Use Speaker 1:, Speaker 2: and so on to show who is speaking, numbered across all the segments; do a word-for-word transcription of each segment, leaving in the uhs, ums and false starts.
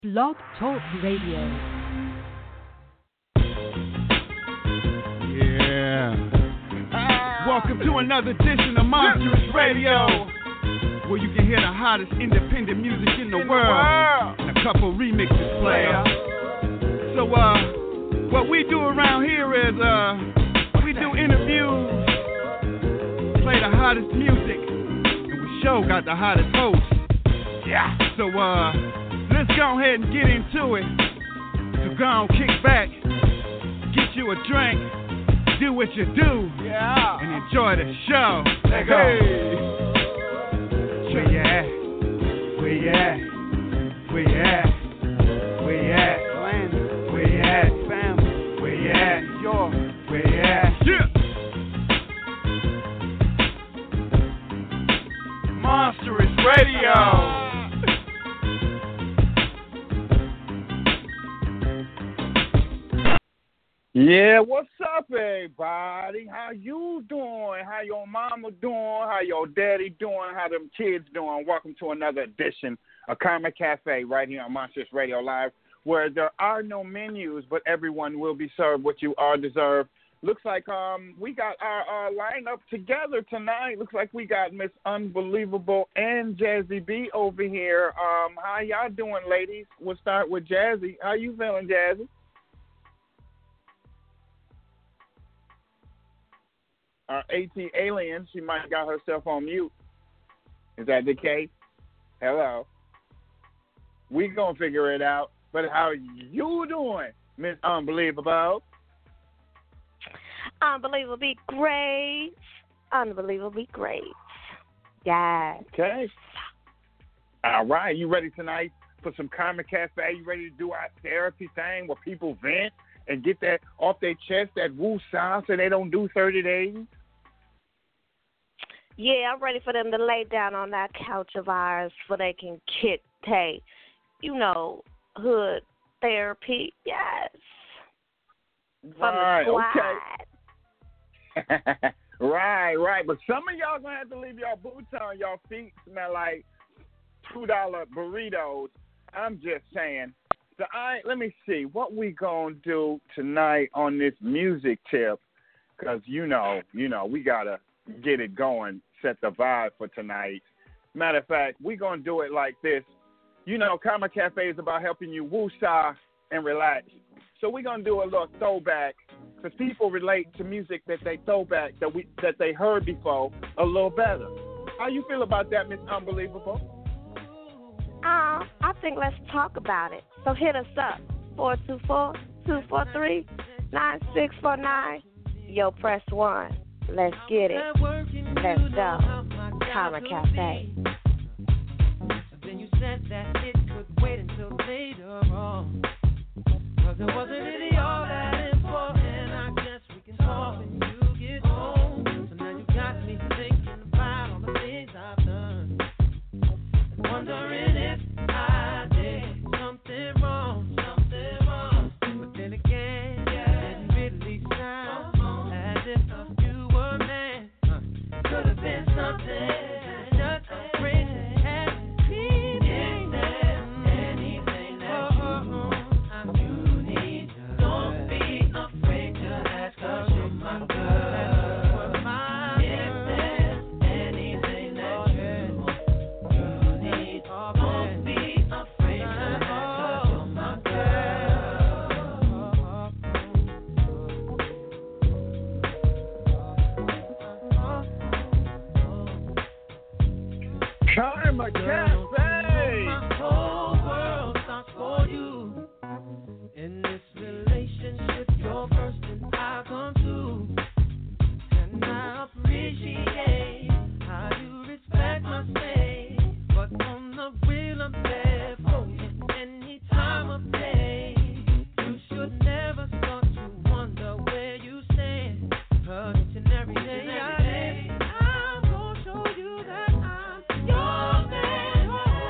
Speaker 1: Blog Talk Radio.
Speaker 2: Yeah. Welcome to another edition of Monstrous Radio, where you can hear the hottest independent music in the world and a couple remixes player. So, uh, what we do around here is, uh, we do interviews, play the hottest music, and we show got the hottest hosts. Yeah. So, uh, let's go ahead and get into it. So go on, kick back, get you a drink, do what you do, yeah, and enjoy the show. Let go. Hey. Where you at? Where you at? Where you at? Where you at? Where you at? Family. Where you at? Yo. Where you at? Yeah. Monstrous Radio.
Speaker 3: Yeah, what's up, everybody? How you doing? How your mama doing? How your daddy doing? How them kids doing? Welcome to another edition of Karma Cafe right here on Monstrous Radio Live, where there are no menus, but everyone will be served what you all deserve. Looks like um we got our, our lineup together tonight. Looks like we got Miss Unbelievable and Jazzy B over here. Um, how y'all doing, ladies? We'll start with Jazzy. How you feeling, Jazzy? Our AT alien, she might have got herself on mute. Is that the case? Hello. We gonna figure it out. But how you doing, Miss Unbelievable?
Speaker 4: Unbelievably great. Unbelievably great. Yes.
Speaker 3: Okay. All right. You ready tonight for some Karma Cafe? You ready to do our therapy thing where people vent and get that off their chest, that woo-saw, so they don't do thirty days?
Speaker 4: Yeah, I'm ready for them to lay down on that couch of ours so they can get they, you know, hood therapy. Yes. From
Speaker 3: right,
Speaker 4: the
Speaker 3: okay. right, right. But some of y'all going to have to leave y'all boots on. Y'all feet smell like two dollar burritos. I'm just saying. So, all right, let me see what we going to do tonight on this music tip, because, you know, you know, we got to get it going, set the vibe for tonight. Matter of fact, we're going to do it like this. You know, Karma Cafe is about helping you woo-saw and relax. So we're going to do a little throwback, because people relate to music that they throwback, that we that they heard before, a little better. How you feel about that, Miss Unbelievable?
Speaker 4: Uh, I think let's talk about it. So hit us up, four two four, two four three, nine six four nine. Yo, press one. Let's get it. Let's go. Karma Cafe.
Speaker 5: Then you said that it could wait until later on, cause it wasn't really all that important. I guess we can talk when you get home. So now you got me thinking about all the things I've done, wondering if I did something wrong, something wrong. But then again, yeah, it didn't really sound as if you were a man. Uh, could have been something just a friend had been. Is there anything that you, you need? Don't be afraid to ask, cause you're my girl.
Speaker 3: Karma Cafe.
Speaker 5: My whole world starts for you. In this relationship, you're first and I come to. And I appreciate how you respect my space. But on the real, I'm there for you any time of day. You should never start to wonder where you stand. Cause each and every day I live, I'm gonna show you that I'm your man.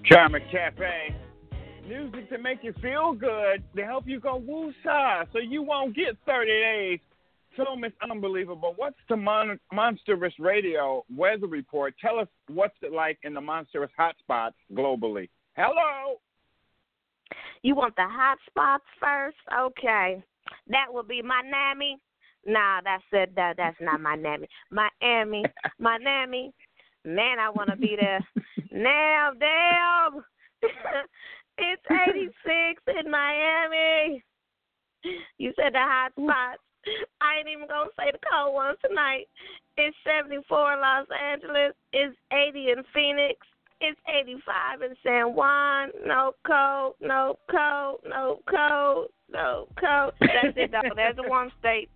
Speaker 3: Charmer Cafe. Music to make you feel good, to help you go woo-sa, so you won't get thirty days. Film is unbelievable. What's the Mon- Monstrous Radio weather report? Tell us what's it like in the Monstrous hotspots globally. Hello.
Speaker 4: You want the hot spots first? Okay. That would be Miami. Nah, that's it. That, that's not Miami. Miami. Miami. Man, I want to be there. Now, damn. It's eighty-six in Miami. You said the hot spots. I ain't even going to say the cold ones tonight. It's seventy-four in Los Angeles. It's eighty in Phoenix. It's eighty-five in San Juan. No cold, no cold, no cold, no cold. That's it, though. There's the warm state.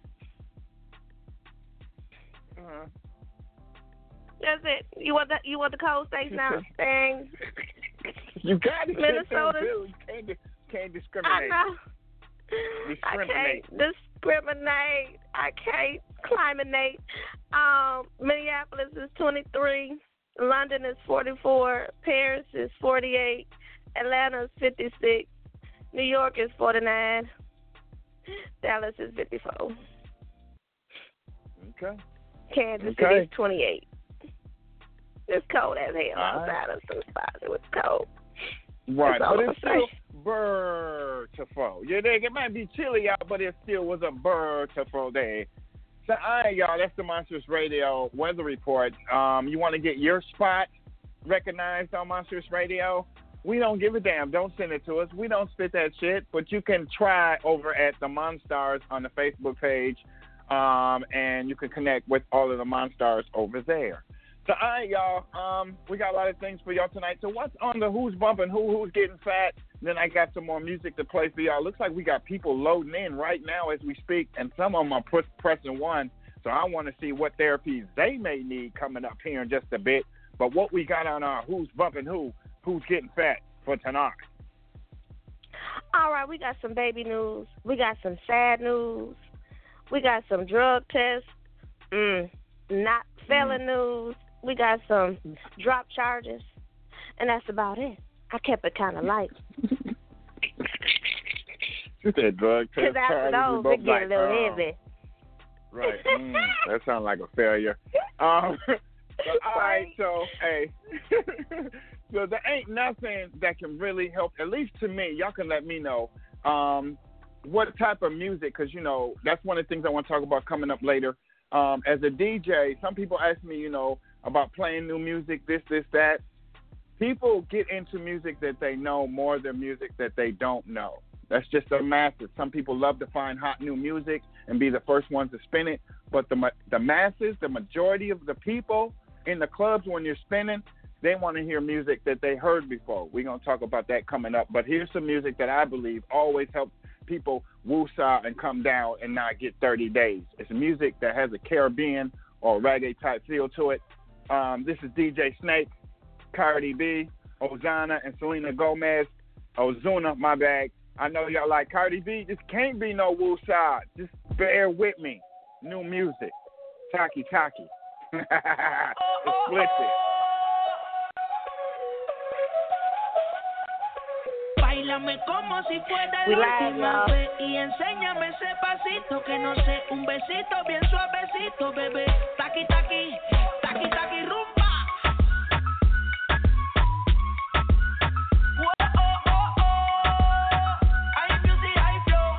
Speaker 3: Uh-huh.
Speaker 4: That's it. You want the you want the cold states now? Dang.
Speaker 3: You got it.
Speaker 4: Minnesota.
Speaker 3: You can't, can't discriminate.
Speaker 4: I know.
Speaker 3: Discriminate.
Speaker 4: I can't discriminate. I can't climinate. Um, Minneapolis is twenty-three. London is forty-four. Paris is forty-eight. Atlanta is fifty-six. New York is forty-nine. Dallas is fifty-four.
Speaker 3: Okay.
Speaker 4: Kansas
Speaker 3: okay.
Speaker 4: City is twenty-eight. It's cold as hell
Speaker 3: All
Speaker 4: outside of some spots. It was cold.
Speaker 3: Right,
Speaker 4: That's
Speaker 3: but
Speaker 4: all
Speaker 3: it's
Speaker 4: I'm
Speaker 3: still beautiful. You dig? It might be chilly out, but it still was a beautiful day. So, all right, y'all, that's the Monstrous Radio weather report. Um, you want to get your spot recognized on Monstrous Radio? We don't give a damn. Don't send it to us. We don't spit that shit, but you can try over at the Monstars on the Facebook page, um, and you can connect with all of the Monstars over there. So, all right, y'all, um, we got a lot of things for y'all tonight. So what's on the Who's Bumping Who, Who's Getting Fat? Then I got some more music to play for y'all. Looks like we got people loading in right now as we speak, and some of them are push, pressing one. So I want to see what therapies they may need coming up here in just a bit. But what we got on our Who's Bumping Who, Who's Getting Fat for tonight?
Speaker 4: All right, we got some baby news. We got some sad news. We got some drug tests. Mm, not felon mm. news. We got some drop charges, and that's about it. I kept it kind of light.
Speaker 3: You said drug test
Speaker 4: Because after
Speaker 3: charges.
Speaker 4: those, it get
Speaker 3: like,
Speaker 4: a little
Speaker 3: uh,
Speaker 4: heavy.
Speaker 3: Right. Mm, that sounds like a failure. Um, so, all right, so, hey. So there ain't nothing that can really help, at least to me. Y'all can let me know um, what type of music, because, you know, that's one of the things I want to talk about coming up later. Um, as a D J, some people ask me, you know, about playing new music, this, this, that. People get into music that they know more than music that they don't know. That's just a masses. Some people love to find hot new music and be the first ones to spin it. But the the masses, the majority of the people in the clubs when you're spinning, they want to hear music that they heard before. We're going to talk about that coming up. But here's some music that I believe always helps people woo-saw and come down and not get thirty days. It's music that has a Caribbean or reggae-type feel to it. Um, this is D J Snake, Cardi B, Ozuna, and Selena Gomez. Ozuna, my bag. I know y'all like Cardi B. This can't be no woo-saw. Just bear with me. New music. Taki Taki. Explicit.
Speaker 1: Báilame como si fuera la última vez y enséñame ese pasito que no sé, un besito bien suavecito, bebé. Taki taki, taki taki rumba. Whoa, oh, oh, oh. Hay music, hay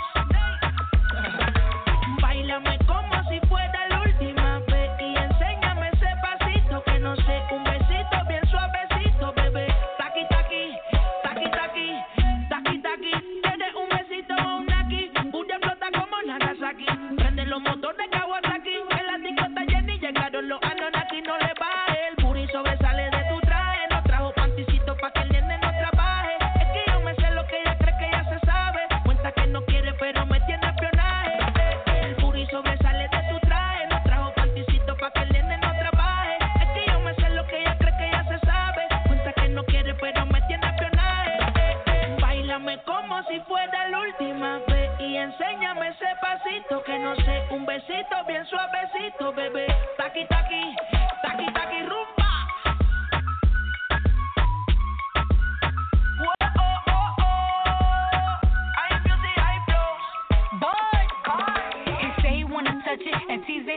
Speaker 1: flows. Báilame como si fuera la última vez y enséñame ese pasito que no sé, un besito bien suavecito, bebé. Taki taki, taki taki. Taki taki, tiene un besito o un aquí, una flota como Nagasaki. Prende los motores Kawasaki, en la disco está llena y llegaron los Anunnaki. No le baje, el booty sobresale de tu traje. No trajo panticito pa' que el nene no trabaje. Es que yo me sé lo que ella cree que ya se sabe. Cuenta que no quiere pero me tiene espionaje. El booty sobresale de tu traje. No trajo panticito pa' que el nene no trabaje. Es que yo me sé lo que ella cree que ya se sabe. Cuenta que no quiere pero me tiene espionaje. Báilame como si fuera la última vez y enséñame ese pasito que no sé, un besito bien suavecito, bebé. Taki taki, taki taki rumba.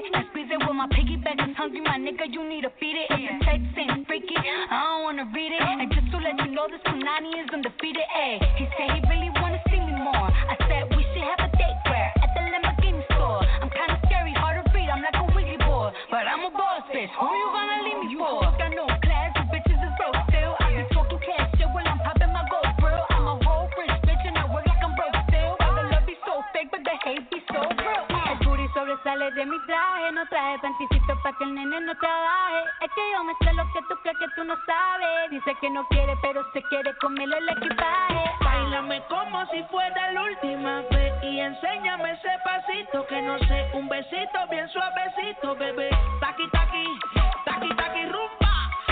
Speaker 6: and squeeze it with my piggyback. It's hungry, my nigga, you need to feed it. If the text ain't freaky, I don't wanna read it. And just to let you know, this Punani is undefeated. Ayy, he said he really wanna see me more. I said we should have a date where at the Lamborghini store. I'm kinda scary, hard to read, I'm like a Ouija board, but I'm a boss bitch. Who you gonna leave me for? You got no class, you bitches is broke still. I be talking cash shit while I'm popping my gold grill. I'm a whole rich bitch and I work like I'm broke still. But the love be so fake, but the hate be so real. El booty sobresale de mi traje, no traje panticito pa' que el nene no trabaje. Es que yo me sé lo que tú crees que tú no sabes. Dice que no quiere, pero se quiere comerle el equipaje.
Speaker 1: Báilame como si fuera la última vez y enséñame ese pasito que no sé, un besito bien suavecito, bebé. Taqui taqui, taqui taqui rumba.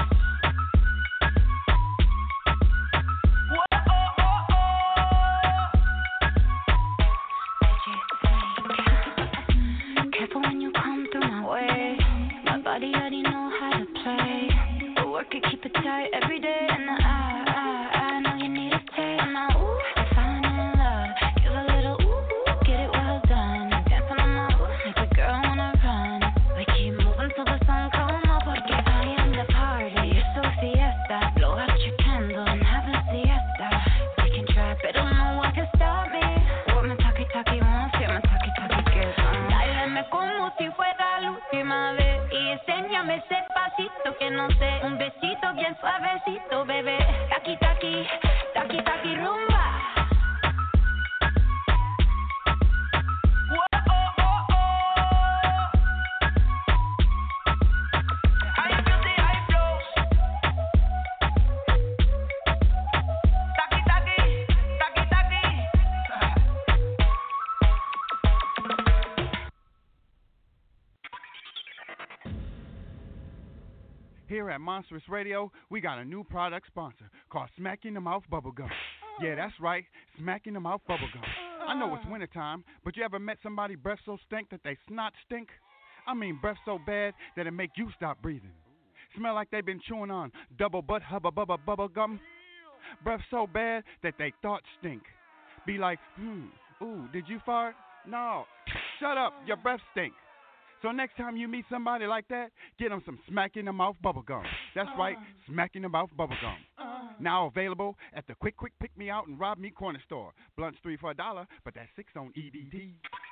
Speaker 1: Whoa, oh, oh,
Speaker 6: oh. Careful when you come through my way. My body already know how to play. But work it, keep it tight every day. And I, I, I know you need a taste. Now, ooh, I'm falling in love. Give a little ooh, ooh, get it well done. Dancing on my ooh, make a girl wanna run. We keep moving till the sun come up. Porque I am the party. You're so fiesta. Blow out your candle and have a siesta. We can try, but no one can stop me. What my talkie talkie wants, yeah, my talkie talkie gives. Dáleme como si fuera la última vez y enséñame ese pasito que no sé, un besito bien suavecito, bebé. Taqui taqui, taqui taqui rumba.
Speaker 1: whoa, oh, oh, oh. High music, high flows. Taqui taqui, taqui taqui.
Speaker 2: Here at Monstrous Radio, we got a new product sponsor called Smack in the Mouth Bubblegum. Yeah, that's right, Smack in the Mouth Bubblegum. I know it's wintertime, but you ever met somebody breath so stink that they snot stink? I mean breath so bad that it make you stop breathing. Smell like they been chewing on double butt hubba bubba bubble gum. Breath so bad that they thoughts stink. Be like, hmm, ooh, did you fart? No. Shut up, your breath stink. So next time you meet somebody like that, get them some Smack in the Mouth Bubblegum. That's right, Smack in the Mouth Bubblegum. Now available at the Quick Quick Pick Me Out and Rob Me Corner Store. Blunts three for a dollar, but that's six on E D T.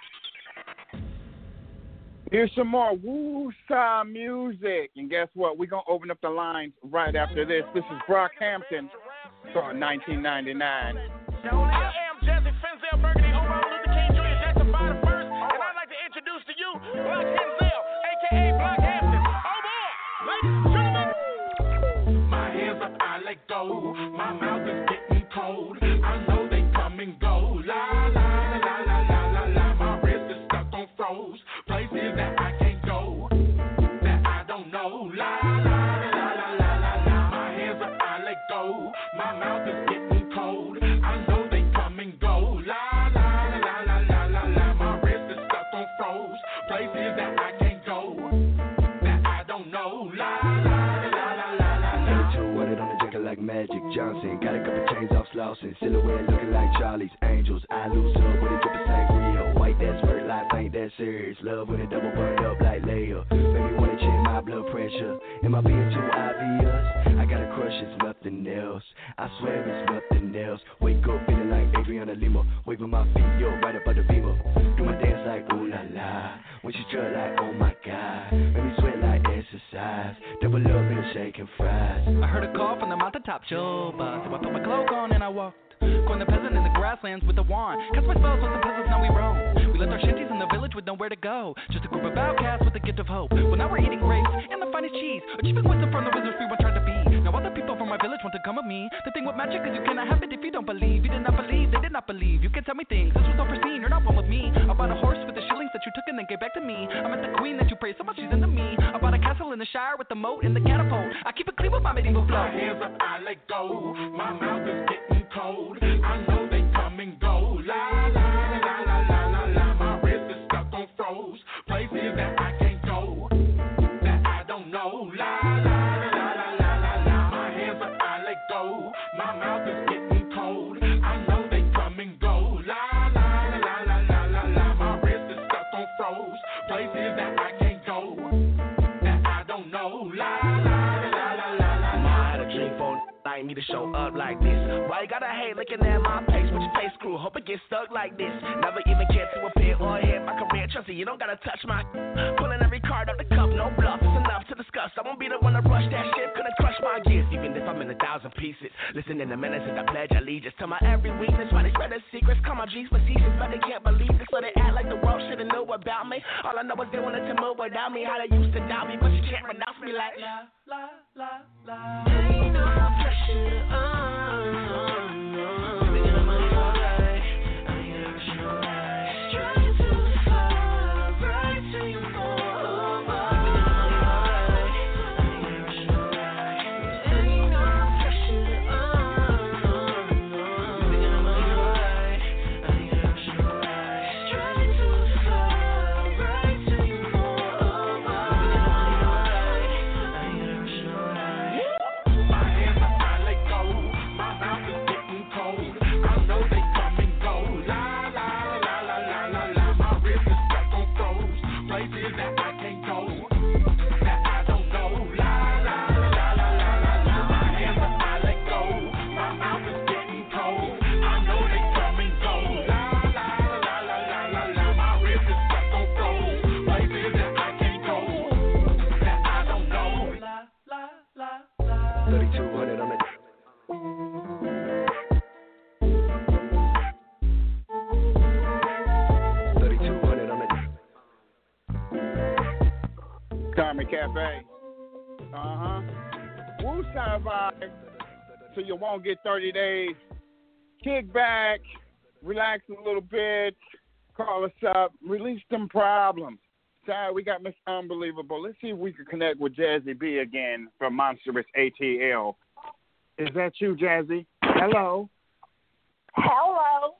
Speaker 3: Here's some more woo-saw music. And guess what? We're going to open up the lines right after this. This is Brockhampton from nineteen ninety-nine.
Speaker 7: I am Jesse Fenzel Burgundy, on Martin Luther King Junior Justified the first, and I'd like to introduce to you Block Henzel, a k a. Brockhampton. Oh boy, ladies and gentlemen.
Speaker 8: My hands up, I let go. My mouth is getting cold. I know they come and go. La la la la la la la. My wrist is stuck on froze. Places that I can't go, that I don't know. La la la la la la la. My hands up, I let go. My mouth is getting cold. I know they come and go. La la la la la la la. My wrist is stuck on froze. Places that I can't go, that I don't know. La la la la la la la.
Speaker 9: Two wanted on the jacket like Magic Johnson. Got a couple chains off Slauson. Silhouette looking like Charlie's Angels. I lose up with a drip of sangria. White that smirk, life ain't that serious. Love when it double burned up like Leia. Baby wanna check my blood pressure. Am I being too obvious? I got a crush, it's nothing else. I swear it's nothing else. Wake up feeling like Adriana Lima. Waving my feet, yo, right up on the beamer. Do my dance like ooh la la. When she strut like oh my god. Make me sweat like exercise. Double up and shaking fries.
Speaker 10: I heard a call from the mountaintop shoba. So I put my cloak on and I walked. Going the peasant in the grasslands with the wand. Cast my spells with the peasants, now we roam. We left our shanties in the village with nowhere to go. Just a group of outcasts with the gift of hope. Well, now we're eating grapes and the finest cheese. Achieving wisdom from the wizards we once tried to be. Now other people from my village want to come with me. The thing with magic is you cannot have it if you don't believe. You did not believe, they did not believe. You can tell me things, this was unforeseen. You're not one with me. I bought a horse with the shillings that you took and then gave back to me. I met the queen that you praised so much she's into me. I bought a castle in the Shire with the moat and the catapult. I keep it clean with my medieval flow.
Speaker 8: My hands up, I let go. My mouth is getting cold. I know they come and go. La la la la la la la. My wrist is stuck on froze. Places that I can't go, that I don't know. La la la la la la la. My hands up, I let go. My mouth is getting cold. I know they come and go. La la la la la la la. My wrist is stuck on froze. Places that I can't
Speaker 11: expect me to show up like this. Why you gotta hate looking at my face with your face screw? Hope it gets stuck like this. Never even cared to appear or hit my career. Trust me, you don't gotta touch my. Pulling every card up the cup, no bluff. It's enough to discuss. I won't be the one to rush that shit. Couldn't crush my gears, even if I'm in a thousand pieces. Listen in a minute since I pledge allegiance to my every weakness. Why they spread their secrets? Call my G's facetious, but they can't believe this. So they act like the world should've knew about me. All I know is they wanted to move without me. How they used to doubt me, but you can't renounce me like la la la la. Ain't no pressure on. Baby, get the money alright. I ain't gonna rush you right. Trying to fall right to you more. Baby, get the money alright. I ain't gonna rush you right. Ain't no pressure on. Baby, get the money alright. I ain't gonna rush you right. Trying to fall right to you more. Baby, get the money alright. I ain't gonna rush you right. My hands are finally cold. My mouth is getting cold. I know they come and go. La la la la la la la. My wrist is stuck on froze. Places that I can't go. That I don't know. La la la la la la la. My hands are finally cold. My mouth is getting cold. I know they come and go. La la la la la la la. My wrist is stuck on froze. Places that I can't go. That I don't know. La la la la.
Speaker 9: thirty-two hundred on the. thirty-two hundred on the.
Speaker 3: Karma Cafe. Uh huh. Woo Sound Vibe. So you won't get thirty days. Kick back, relax a little bit, call us up, release them problems. Sorry, we got Miss Unbelievable. Let's see if we can connect with Jazzy B again from Monstrous A T L. Is that you, Jazzy? Hello.
Speaker 4: Hello.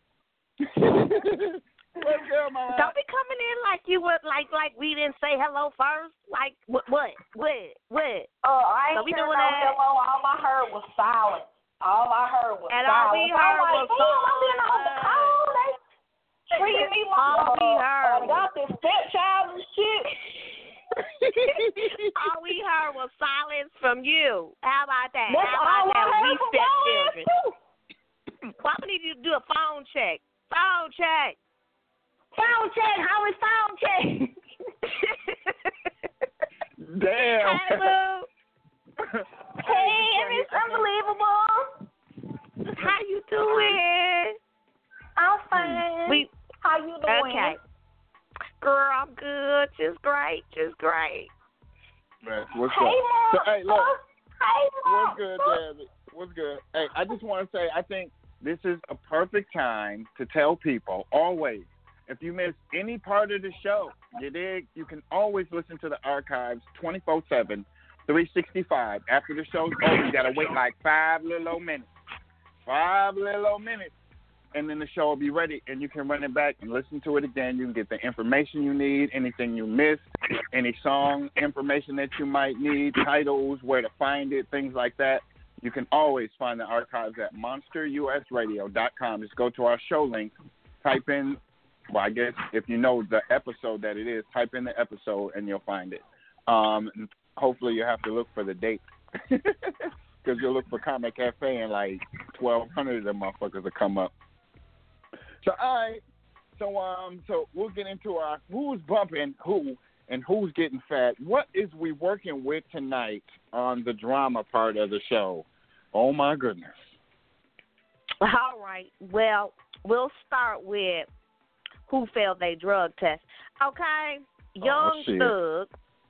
Speaker 3: What's good, Mama?
Speaker 4: Don't be coming in like you would, like like we didn't say hello first. Like what? What? What? What?
Speaker 12: Oh, I ain't
Speaker 4: So we
Speaker 12: heard
Speaker 4: doing
Speaker 12: no
Speaker 4: that?
Speaker 12: hello. All I heard was silence. All I heard was
Speaker 4: And all
Speaker 12: silence.
Speaker 4: we heard
Speaker 12: I'm
Speaker 4: was
Speaker 12: like, damn, I'm being on the call. They treating me like
Speaker 4: All we
Speaker 12: uh,
Speaker 4: heard
Speaker 12: uh, got this stepchild and shit.
Speaker 4: All we heard was silence from you. How about that?
Speaker 12: That's
Speaker 4: How
Speaker 12: all
Speaker 4: about
Speaker 12: I
Speaker 4: that?
Speaker 12: heard
Speaker 4: We
Speaker 12: from your ass
Speaker 4: stepchildren.
Speaker 12: too.
Speaker 4: Why we need you to do a phone check? Phone check.
Speaker 12: Sound check. How is sound check?
Speaker 3: Damn.
Speaker 4: Hey, Lou.
Speaker 12: Hey, it's unbelievable.
Speaker 4: How you doing?
Speaker 12: I'm fine.
Speaker 4: We
Speaker 12: How you doing?
Speaker 4: okay. Girl, I'm good. Just great. Just great.
Speaker 3: Man, what's
Speaker 12: Hey,
Speaker 3: up?
Speaker 12: Mom.
Speaker 3: So, hey, look.
Speaker 12: Hey, Mom.
Speaker 3: What's good, Jazzy? What's good? Hey, I just want to say, I think this is a perfect time to tell people, always, if you miss any part of the show, you dig, you can always listen to the archives twenty-four seven, three sixty-five. After the show's over, you got to wait like five little old minutes. Five little old minutes. And then the show will be ready, and you can run it back and listen to it again. You can get the information you need, anything you missed, any song information that you might need, titles, where to find it, things like that. You can always find the archives at monster u s radio dot com. Just go to our show link, type in, well, I guess if you know the episode that it is, type in the episode, and you'll find it. Um, hopefully you have to look for the date. Because you'll look for Comic Cafe and like twelve hundred of them motherfuckers will come up. So, all right. So, um, so we'll get into our who's bumping who and who's getting fat. What is we working with tonight on the drama part of the show? Oh, my goodness.
Speaker 4: All right. Well, we'll start with who failed their drug test. Okay. Young
Speaker 3: shit.
Speaker 4: Thug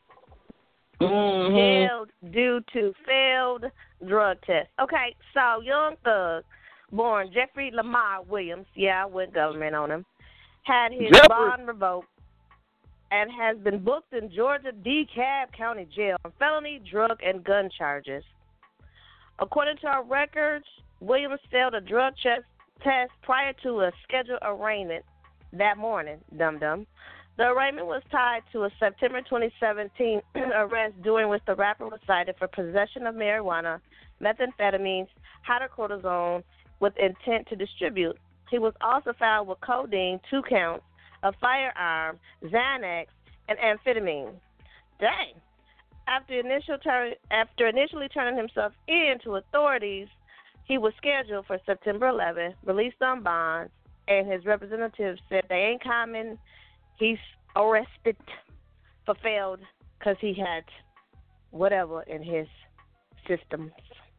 Speaker 3: Mm-hmm.
Speaker 4: jailed due to failed drug test. Okay, so Young Thug, born Jeffrey Lamar Williams, yeah, I went government on him, had his
Speaker 3: Jeffrey.
Speaker 4: bond revoked and has been booked in Georgia DeKalb County Jail on felony drug and gun charges. According to our records, Williams failed a drug ch- test prior to a scheduled arraignment that morning, dum-dum. The arraignment was tied to a September twenty seventeen arrest during which the rapper was cited for possession of marijuana, methamphetamines, hydrocodone with intent to distribute. He was also found with codeine, two counts, a firearm, Xanax, and amphetamine. Dang. after initial turn, after initially turning himself in to authorities, he was scheduled for September eleventh, released on bond, and his representatives said they ain't coming. He's arrested for failed because he had whatever in his systems.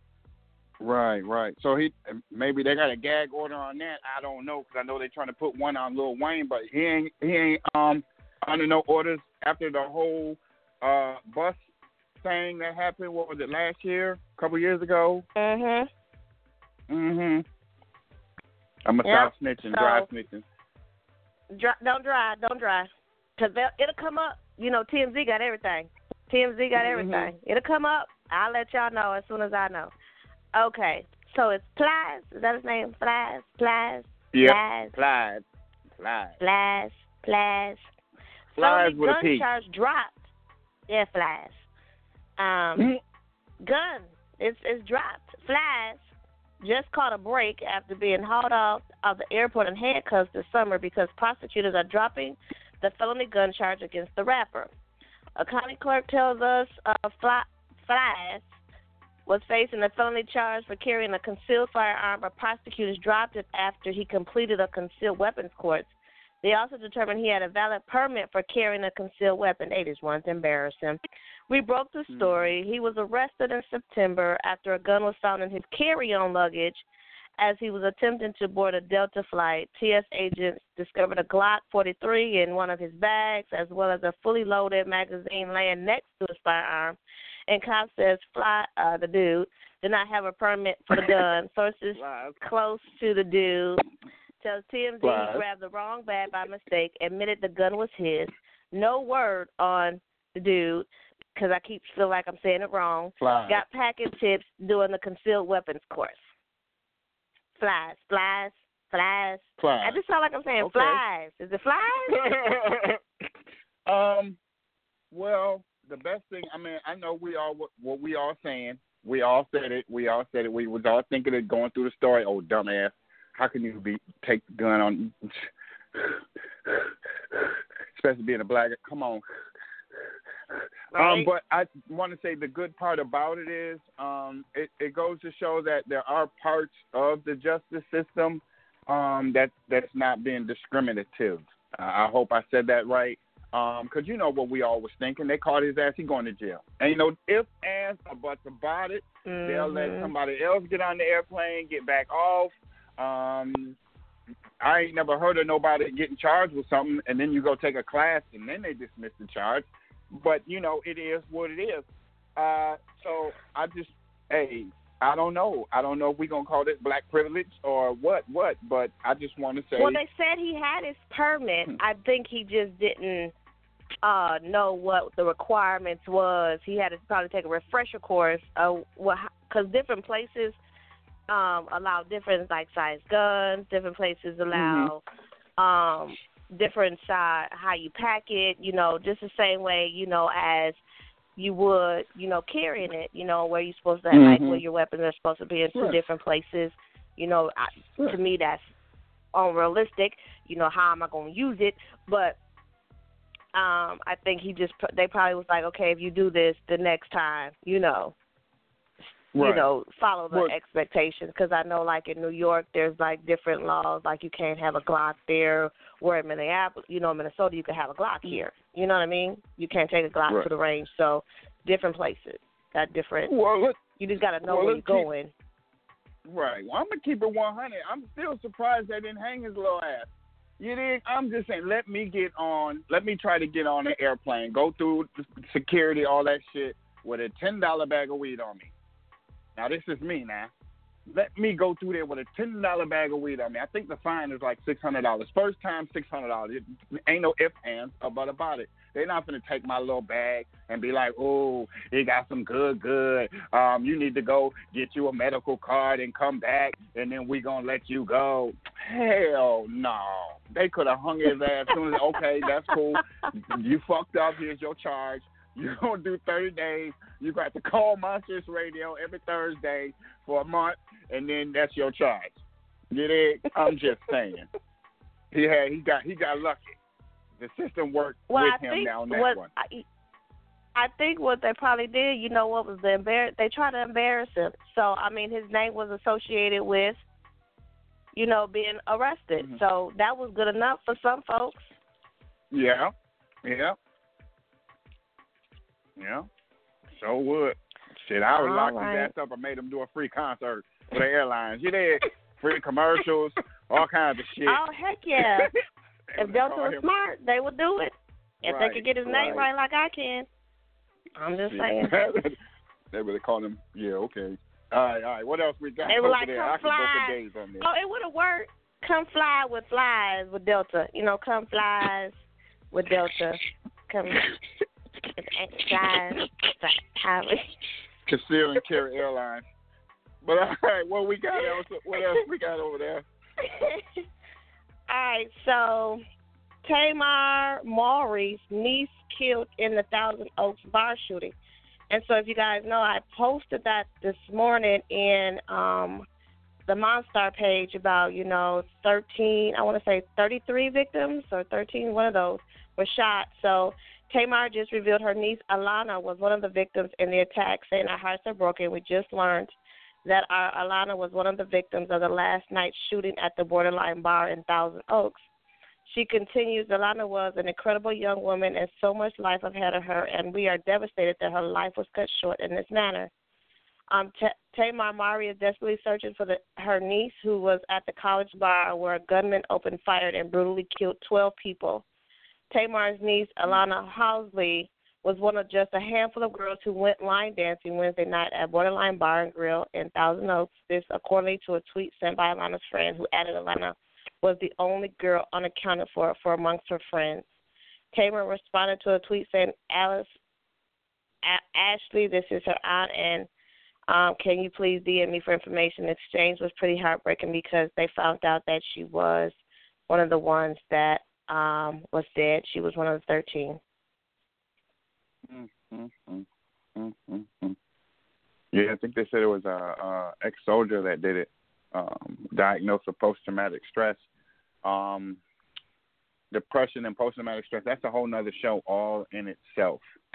Speaker 3: Right, right. So he maybe they got a gag order on that. I don't know because I know they're trying to put one on Lil Wayne, but he ain't he ain't um under no orders after the whole uh bus thing that happened. What was it, last year? A couple years ago?
Speaker 4: Mhm.
Speaker 3: Mhm. I'm gonna
Speaker 4: Yep.
Speaker 3: stop snitching,
Speaker 4: So,
Speaker 3: dry snitching.
Speaker 4: Dry, don't dry, don't dry, because it'll come up. You know, T M Z got everything. T M Z got
Speaker 3: Mhm.
Speaker 4: everything. It'll come up. I'll let y'all know as soon as I know. Okay, so it's Plies. Is that his name? Plies, Plies,
Speaker 3: Yeah.
Speaker 4: Plies,
Speaker 3: Plies. Plies.
Speaker 4: Plies, Plies.
Speaker 3: Flies
Speaker 4: Felony
Speaker 3: with a
Speaker 4: gun
Speaker 3: P.
Speaker 4: charge dropped. Yeah, Flies. Um, gun. It's it's dropped. Flies just caught a break after being hauled off of the airport in handcuffs this summer because prosecutors are dropping the felony gun charge against the rapper. A county clerk tells us uh, Fly, Flies was facing a felony charge for carrying a concealed firearm, but prosecutors dropped it after he completed a concealed weapons course. They also determined he had a valid permit for carrying a concealed weapon. They just wanted to embarrass him. We broke the story. He was arrested in September after a gun was found in his carry-on luggage as he was attempting to board a Delta flight. T S agents discovered a Glock forty-three in one of his bags, as well as a fully loaded magazine laying next to his firearm. And cop says Fly, uh, the dude, did not have a permit for the gun. Sources close to the dude tells T M Z he grabbed the wrong bag by mistake, admitted the gun was his. No word on the dude, because I keep feel like I'm saying it wrong.
Speaker 3: Flies.
Speaker 4: Got packing tips doing the concealed weapons course. Flies, flies, flies.
Speaker 3: Flies.
Speaker 4: I just sound like I'm saying
Speaker 3: Okay.
Speaker 4: flies. Is it flies?
Speaker 3: um, well, the best thing, I mean, I know we all, what, what we all saying. We all said it. We all said it. We was all thinking it going through the story. Oh, dumbass. How can you be take the gun on, especially being a black? Come on.
Speaker 4: Right.
Speaker 3: Um, but I want to say the good part about it is um, it, it goes to show that there are parts of the justice system um, that that's not being discriminative. Uh, I hope I said that right. Because um, you know what we all was thinking. They caught his ass. He going to jail. And, you know, if, ands, or buts about it,
Speaker 4: mm-hmm.
Speaker 3: they'll let somebody else get on the airplane, get back off. Um, I ain't never heard of nobody getting charged with something, and then you go take a class, and then they dismiss the charge. But, you know, it is what it is. Uh, so I just, hey, I don't know. I don't know if we're going to call this black privilege or what, what, but I just want to say.
Speaker 4: Well, they said he had his permit. I think he just didn't uh, know what the requirements was. He had to probably take a refresher course because uh, different places um, allow different, like, size guns. Different places allow mm-hmm. um, different size, how you pack it, you know, just the same way, you know, as you would, you know, carrying it, you know, where you're supposed to, mm-hmm. like, where your weapons are supposed to be in two right. different places. You know, I, right. to me, that's unrealistic. You know, how am I going to use it? But um, I think he just, they probably was like, okay, if you do this the next time, you know, right. you know, follow the well, expectations. Because I know, like, in New York, there's, like, different laws. Like, you can't have a Glock there. Where in Minneapolis, you know, Minnesota, you can have a Glock here. You know what I mean? You can't take a Glock right. to the range. So, different places got different.
Speaker 3: Well, look,
Speaker 4: you just got to know
Speaker 3: well,
Speaker 4: where you're
Speaker 3: keep,
Speaker 4: going.
Speaker 3: Right. Well, I'm going to keep it one hundred. I'm still surprised they didn't hang his little ass. You dig? I'm just saying, let me get on, let me try to get on an airplane, go through security, all that shit, with a ten dollar bag of weed on me. Now, this is me now. Let me go through there with a ten dollar bag of weed on me. I think the fine is like six hundred dollars. First time, six hundred dollars. It ain't no ifs, ands, or but about it. They're not going to take my little bag and be like, oh, he got some good, good. Um, you need to go get you a medical card and come back, and then we going to let you go. Hell no. They could have hung his ass as soon as, okay, that's cool. You fucked up. Here's your charge. You're going to do thirty days. You got to call Monsters Radio every Thursday for a month, and then that's your charge. You dig? I'm just saying. He had, he got, he got lucky. The system worked
Speaker 4: well,
Speaker 3: with
Speaker 4: I
Speaker 3: him
Speaker 4: think
Speaker 3: now on that
Speaker 4: what,
Speaker 3: one.
Speaker 4: I, I think what they probably did, you know, what was the embar- they tried to embarrass him. So I mean, his name was associated with, you know, being arrested.
Speaker 3: Mm-hmm.
Speaker 4: So that was good enough for some folks.
Speaker 3: Yeah, yeah, yeah. So would. Shit, I would
Speaker 4: All
Speaker 3: lock
Speaker 4: right.
Speaker 3: his ass up and made him do a free concert for the airlines. You did free commercials, all kinds of shit.
Speaker 4: Oh heck yeah!
Speaker 3: They
Speaker 4: If
Speaker 3: would
Speaker 4: Delta
Speaker 3: call
Speaker 4: was
Speaker 3: him-
Speaker 4: smart, they would do it. If
Speaker 3: Right,
Speaker 4: they could get his name
Speaker 3: right.
Speaker 4: right like I can. I'm just saying.
Speaker 3: They would have called him. Yeah, okay. All right, all right. What else we got
Speaker 4: They were
Speaker 3: over
Speaker 4: like,
Speaker 3: there?
Speaker 4: come
Speaker 3: I could go
Speaker 4: fly.
Speaker 3: for days on this.
Speaker 4: Oh, it would have worked. Come fly with flies with Delta. You know, come flies with Delta. Come flies. Fly.
Speaker 3: Conceal and carry airlines. But all right, what we got else? What else we got over there?
Speaker 4: All right, so Tamar Maury's niece killed in the Thousand Oaks bar shooting. And so if you guys know, I posted that this morning in um, the Monstar page about, you know, thirteen, I want to say thirty-three victims or thirteen, one of those were shot. So Tamar just revealed her niece Alana was one of the victims in the attack, saying our hearts are broken. We just learned that our Alana was one of the victims of the last night's shooting at the Borderline Bar in Thousand Oaks. She continues, Alana was an incredible young woman and so much life ahead of her, and we are devastated that her life was cut short in this manner. Um, T- Tamar Maury is desperately searching for the, her niece, who was at the college bar where a gunman opened fire and brutally killed twelve people. Tamar's niece, Alana Housley, was one of just a handful of girls who went line dancing Wednesday night at Borderline Bar and Grill in Thousand Oaks. This, according to a tweet sent by Alana's friend, who added Alana was the only girl unaccounted for for amongst her friends. Tamar responded to a tweet saying, Alice, a- Ashley, this is her aunt, and um, can you please D M me for information? The exchange was pretty heartbreaking because they found out that she was one of the ones that um, was dead. She was one of the thirteen.
Speaker 3: Mm-hmm. Mm-hmm. Yeah, I think they said it was a, a ex-soldier that did it, um, diagnosed with post-traumatic stress. Um, depression and post-traumatic stress, that's a whole nother show all in itself.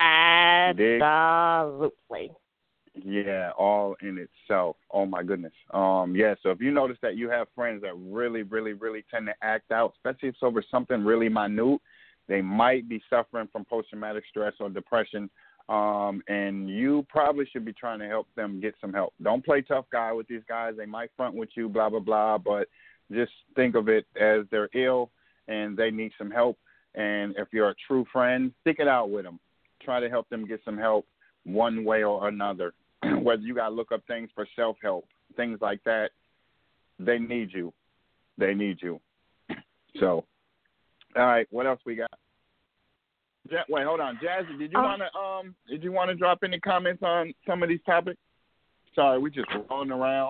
Speaker 4: Absolutely.
Speaker 3: Yeah, all in itself. Oh, my goodness. Um, yeah, so if you notice that you have friends that really, really, really tend to act out, especially if it's over something really minute, they might be suffering from post-traumatic stress or depression, um, and you probably should be trying to help them get some help. Don't play tough guy with these guys. They might front with you, blah, blah, blah, but just think of it as they're ill and they need some help. And if you're a true friend, stick it out with them. Try to help them get some help one way or another. Whether you got to look up things for self-help, things like that, they need you. They need you. So, all right, what else we got? Ja- wait, hold on, Jazzy. Did you
Speaker 4: Um,
Speaker 3: want to um? Did you want to drop any comments on some of these topics? Sorry, we just rolling around.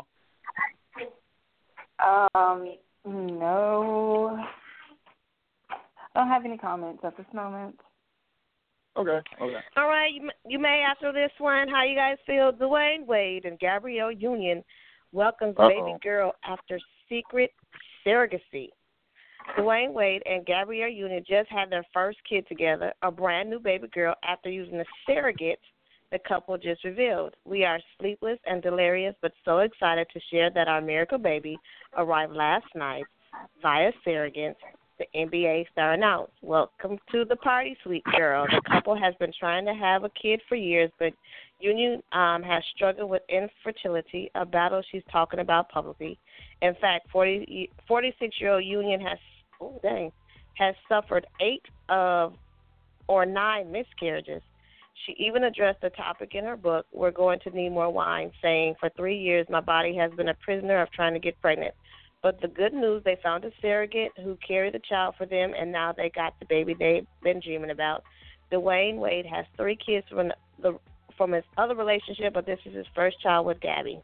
Speaker 13: Um, no. I don't have any comments at this moment.
Speaker 3: Okay, okay.
Speaker 4: All right, you, you may after this one. How you guys feel? Dwayne Wade and Gabrielle Union welcomes
Speaker 3: Uh-oh.
Speaker 4: baby girl after secret surrogacy. Dwayne Wade and Gabrielle Union just had their first kid together, a brand new baby girl, after using a surrogate the couple just revealed. We are sleepless and delirious, but so excited to share that our miracle baby arrived last night via surrogate, the N B A star announced. Welcome to the party, sweet girl. The couple has been trying to have a kid for years, but Union um, has struggled with infertility, a battle she's talking about publicly. In fact, forty, forty-six-year-old Union has, oh dang, has suffered eight of or nine miscarriages. She even addressed the topic in her book, We're Going to Need More Wine, saying, for three years, my body has been a prisoner of trying to get pregnant. But the good news, they found a surrogate who carried the child for them, and now they got the baby they've been dreaming about. Dwayne Wade has three kids from the from his other relationship, but this is his first child with Gabby.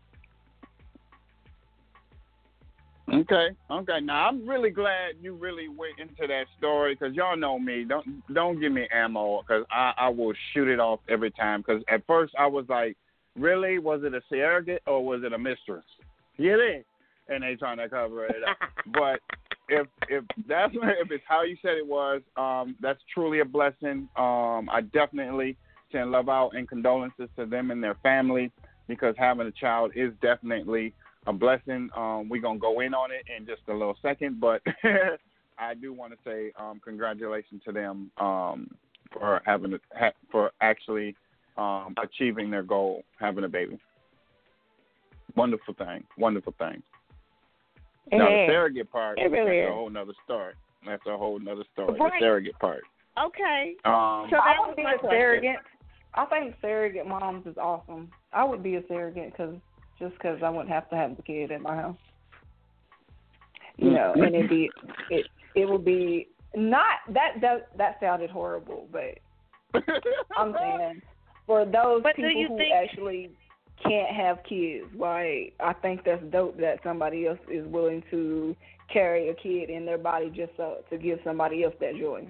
Speaker 3: Okay, okay. Now I'm really glad you really went into that story because y'all know me. Don't don't give me ammo because I, I will shoot it off every time. Because at first I was like, really, was it a surrogate or was it a mistress? Yeah, it. And they trying to cover it up. But if if that's if it's how you said it was, um, that's truly a blessing. Um, I definitely send love out and condolences to them and their family, because having a child is definitely a blessing. Um, we're going to go in on it in just a little second, but I do want to say um, congratulations to them um, for having a, ha- for actually um, achieving their goal, having a baby. Wonderful thing. Wonderful thing.
Speaker 4: It
Speaker 3: now,
Speaker 4: is.
Speaker 3: the surrogate part,
Speaker 4: It really
Speaker 3: that's
Speaker 4: is.
Speaker 3: a whole nother story. That's a whole nother story,
Speaker 4: Right.
Speaker 3: the surrogate part.
Speaker 4: Okay.
Speaker 3: Um,
Speaker 4: So
Speaker 13: I
Speaker 4: that
Speaker 13: would
Speaker 4: was
Speaker 13: be
Speaker 4: my
Speaker 13: a
Speaker 4: question.
Speaker 13: surrogate. I think surrogate moms is awesome. I would be a surrogate cause, just because I wouldn't have to have the kid at my house. You know, and it'd be, it, it would be not, that, that, that sounded horrible, but I'm saying for those
Speaker 4: But do
Speaker 13: people
Speaker 4: you
Speaker 13: who
Speaker 4: think-
Speaker 13: actually can't have kids, like, I think that's dope that somebody else is willing to carry a kid in their body just so, to give somebody else that joy.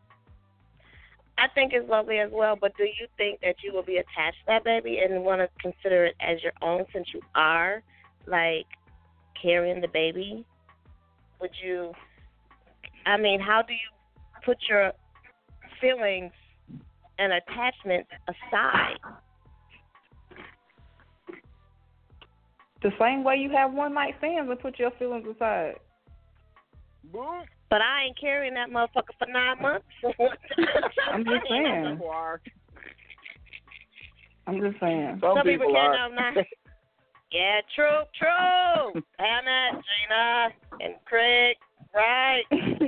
Speaker 4: I think it's lovely as well, but do you think that you will be attached to that baby and want to consider it as your own since you are, like, carrying the baby? Would you, I mean, how do you put your feelings and attachments aside?
Speaker 13: The same way you have one night stands and put your feelings aside.
Speaker 4: But I ain't carrying that motherfucker for nine months.
Speaker 13: I'm just saying. I'm just saying.
Speaker 3: Some,
Speaker 4: Some people,
Speaker 3: people
Speaker 4: can't
Speaker 3: are.
Speaker 4: know not. Yeah, true, true. Hannah, Gina, and Craig, right?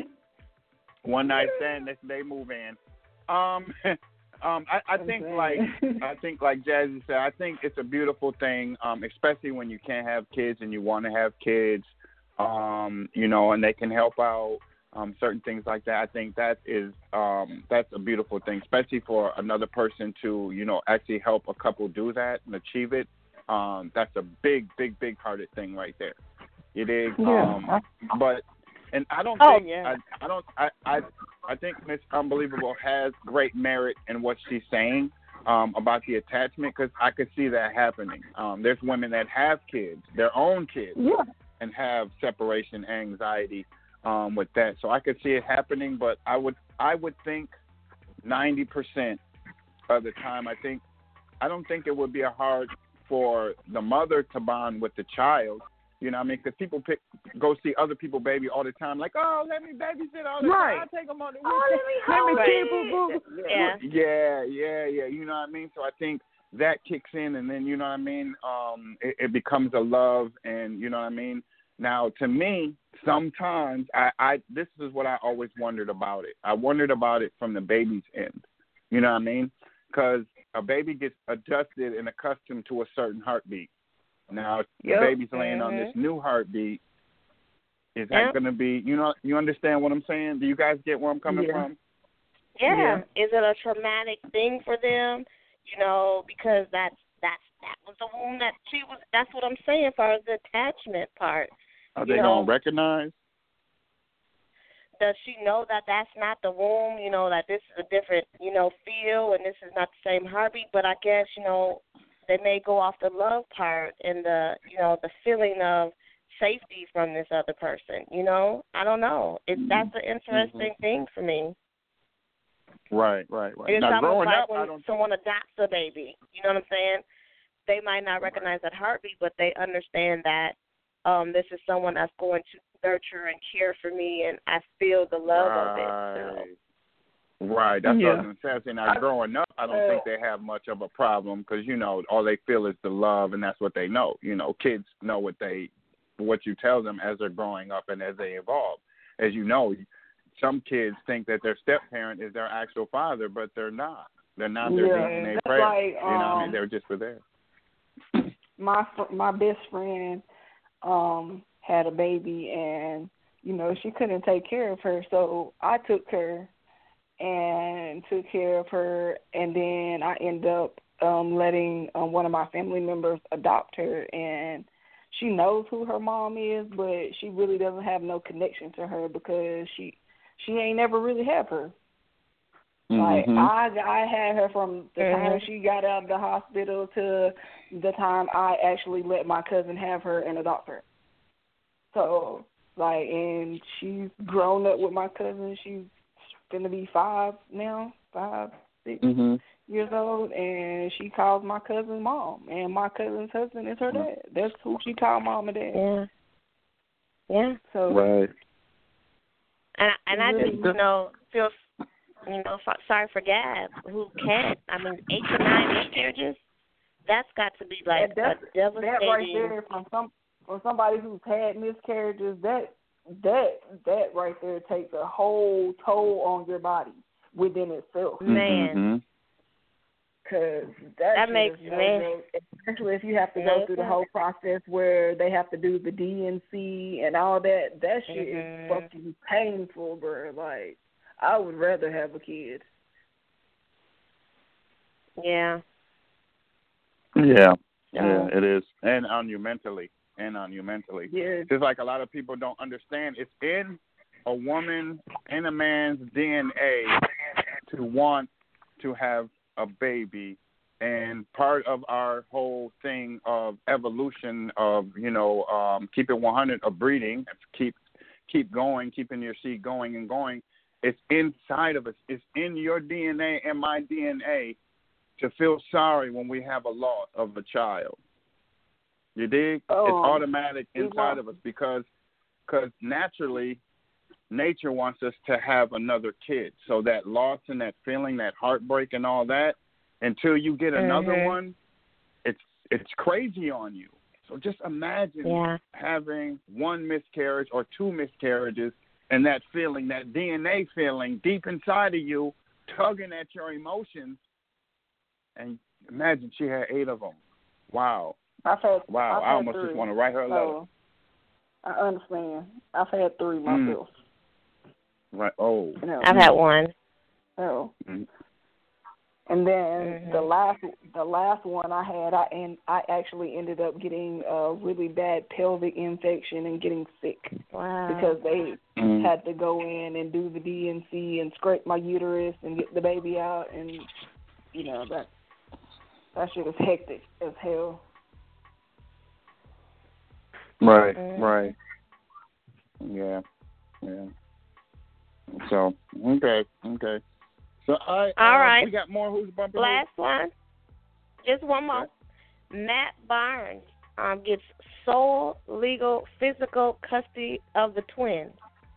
Speaker 3: One night stand, next day move in. Um, um, I, I think like I think like Jazzy said, I think it's a beautiful thing, um, especially when you can't have kids and you want to have kids, um, you know, and they can help out, um, certain things like that. I think that is um, that's a beautiful thing, especially for another person to, you know, actually help a couple do that and achieve it. Um, that's a big, big, big hearted thing right there. It is.
Speaker 13: Yeah.
Speaker 3: Um, but and I don't
Speaker 4: Oh,
Speaker 3: think
Speaker 4: yeah.
Speaker 3: I, I don't I, I I think Miss Unbelievable has great merit in what she's saying um, about the attachment, because I could see that happening. Um, there's women that have kids, their own kids,
Speaker 13: Yeah.
Speaker 3: and have separation anxiety um, with that. So I could see it happening, but I would I would think ninety percent of the time, I think I don't think it would be a hard for the mother to bond with the child. You know what I mean? Because people pick, go see other people baby all the time, like, oh, let me babysit all the
Speaker 13: Right.
Speaker 3: time. I'll take them on the
Speaker 13: Oh, let me
Speaker 3: let
Speaker 13: hold
Speaker 3: me
Speaker 13: it.
Speaker 3: keep boo, boo.
Speaker 4: Yeah.
Speaker 3: Yeah, yeah, yeah. You know what I mean? So I think that kicks in, and then, you know what I mean, um, it, it becomes a love, and, you know what I mean? Now, to me, sometimes, I, I this is what I always wondered about it. I wondered about it from the baby's end. You know what I mean? Because a baby gets adjusted and accustomed to a certain heartbeat. Now, if
Speaker 13: Yep.
Speaker 3: the baby's laying on
Speaker 4: Mhm.
Speaker 3: this new heartbeat, is that
Speaker 4: Yep.
Speaker 3: going to be, you know, you understand what I'm saying? Do you guys get where I'm coming
Speaker 13: Yeah.
Speaker 3: from?
Speaker 4: Yeah.
Speaker 13: Yeah.
Speaker 4: Is it a traumatic thing for them? You know, because that's that's that was the wound that she was. That's what I'm saying as far as the attachment part.
Speaker 3: Are
Speaker 4: You
Speaker 3: they
Speaker 4: know,
Speaker 3: going to recognize?
Speaker 4: Does she know that that's not the womb? You know, that this is a different, you know, feel, and this is not the same heartbeat. But I guess, you know, they may go off the love part and the, you know, the feeling of safety from this other person. You know, I don't know. It that's an interesting
Speaker 3: Mm-hmm.
Speaker 4: thing for me.
Speaker 3: Right, right, right.
Speaker 4: It's
Speaker 3: Now,
Speaker 4: almost
Speaker 3: growing
Speaker 4: like
Speaker 3: up,
Speaker 4: when
Speaker 3: I don't.
Speaker 4: someone adopts a baby. You know what I'm saying? They might not recognize that heartbeat, but they understand that um, this is someone that's going to nurture and care for me, and I feel the love of it. So.
Speaker 3: Right. Right, that's
Speaker 13: Yeah.
Speaker 3: what I was going to say. I say, now, growing up, I don't think they have much of a problem because, you know, all they feel is the love, and that's what they know. You know, kids know what they, what you tell them as they're growing up and as they evolve. As you know, some kids think that their step-parent is their actual father, but they're not. They're not their
Speaker 13: Yeah,
Speaker 3: D N A
Speaker 13: that's
Speaker 3: prayer.
Speaker 13: like,
Speaker 3: you know what I mean?
Speaker 13: um,
Speaker 3: They're just for there.
Speaker 13: my fr- my best friend um had a baby, and you know she couldn't take care of her, so I took her and took care of her, and then I ended up um letting um, one of my family members adopt her, and she knows who her mom is, but she really doesn't have no connection to her because she she ain't never really have her. Like
Speaker 3: Mhm.
Speaker 13: I, I had her from the time
Speaker 4: Mhm.
Speaker 13: she got out of the hospital to the time I actually let my cousin have her and adopt her. So, like, and she's grown up with my cousin. She's gonna be five now, five, six,
Speaker 3: Mhm.
Speaker 13: years old, and she calls my cousin mom, and my cousin's husband is her dad. That's who she called mom and dad.
Speaker 4: Yeah. Yeah.
Speaker 13: So
Speaker 3: right.
Speaker 4: And and I
Speaker 13: really,
Speaker 4: just you know feel you know f- sorry for Gab who can't. I mean, eight to nine miscarriages. That's got to be like
Speaker 13: that,
Speaker 4: a devastating.
Speaker 13: That right there from some from somebody who's had miscarriages. That that that right there takes a whole toll on your body within itself.
Speaker 4: Man.
Speaker 13: Because that,
Speaker 4: that makes
Speaker 13: me,
Speaker 4: man.
Speaker 13: Especially if you have to go through the whole process where they have to do the D N C and all that. That shit
Speaker 4: mm-hmm.
Speaker 13: is fucking painful, bro. Like, I would rather have a kid.
Speaker 4: Yeah.
Speaker 3: Yeah.
Speaker 4: Yeah.
Speaker 3: Yeah, it is. And on you mentally. And on you mentally.
Speaker 13: Yeah.
Speaker 3: Just like a lot of people don't understand. It's in a woman and a man's D N A to want to have a baby, and part of our whole thing of evolution of, you know, um, keep it one hundred, of breeding, keep keep going, keeping your seed going and going, it's inside of us. It's in your D N A and my D N A to feel sorry when we have a loss of a child. You dig?
Speaker 13: Oh,
Speaker 3: it's automatic inside of us because cause naturally nature wants us to have another kid. So that loss and that feeling, that heartbreak and all that, until you get another
Speaker 4: mm-hmm.
Speaker 3: one, it's it's crazy on you. So just imagine
Speaker 4: yeah.
Speaker 3: having one miscarriage or two miscarriages and that feeling, that D N A feeling deep inside of you, tugging at your emotions. And imagine she had eight of them. Wow.
Speaker 13: I've had,
Speaker 3: wow.
Speaker 13: I've
Speaker 3: I
Speaker 13: had
Speaker 3: almost
Speaker 13: three.
Speaker 3: just want to write her a letter.
Speaker 13: So, I understand. I've had three myself.
Speaker 3: Mm. Right. Oh.
Speaker 13: No.
Speaker 4: I've had one.
Speaker 13: Oh.
Speaker 3: Mm.
Speaker 13: And then
Speaker 4: mm-hmm.
Speaker 13: the last the last one I had, I and I actually ended up getting a really bad pelvic infection and getting sick.
Speaker 4: Wow.
Speaker 13: Because they
Speaker 3: mm.
Speaker 13: had to go in and do the D N C and scrape my uterus and get the baby out, and you know that that shit is hectic as hell.
Speaker 3: Right.
Speaker 4: mm.
Speaker 3: Right. Yeah. Yeah. So okay, okay. So I
Speaker 4: all
Speaker 3: uh,
Speaker 4: right.
Speaker 3: We got more who's bumping.
Speaker 4: Last one, just one more.
Speaker 3: Okay.
Speaker 4: Matt Barnes um, gets sole legal physical custody of the twins.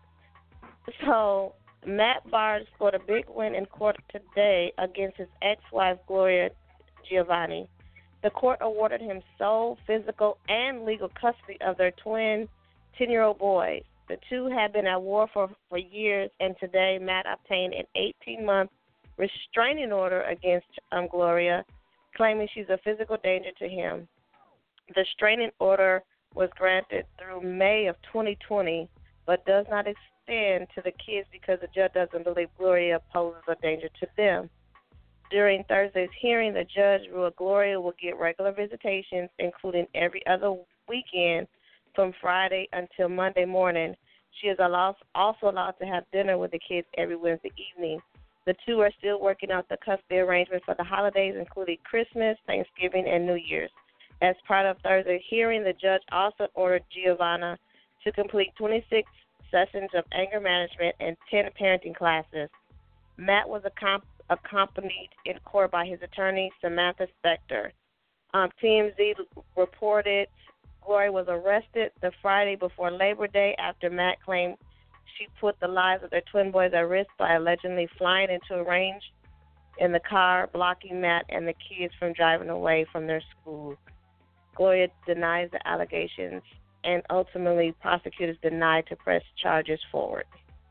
Speaker 4: So Matt Barnes scored a big win in court today against his ex-wife Gloria Giovanni. The court awarded him sole physical and legal custody of their twin ten-year-old boys. The two had been at war for, for years, and today Matt obtained an eighteen-month restraining order against um, Gloria, claiming she's a physical danger to him. The restraining order was granted through May of twenty twenty, but does not extend to the kids because the judge doesn't believe Gloria poses a danger to them. During Thursday's hearing, the judge ruled Gloria will get regular visitations, including every other weekend, from Friday until Monday morning. She is allowed, also allowed to have dinner with the kids every Wednesday evening. The two are still working out the custody arrangement for the holidays, including Christmas, Thanksgiving, and New Year's. As part of Thursday's hearing, the judge also ordered Giovanna to complete twenty-six sessions of anger management and ten parenting classes. Matt was accom- accompanied in court by his attorney, Samantha Spector. Um, T M Z reported Gloria was arrested the Friday before Labor Day after Matt claimed she put the lives of their twin boys at risk by allegedly flying into a range in the car, blocking Matt and the kids from driving away from their school. Gloria denies the allegations, and ultimately prosecutors denied to press charges forward.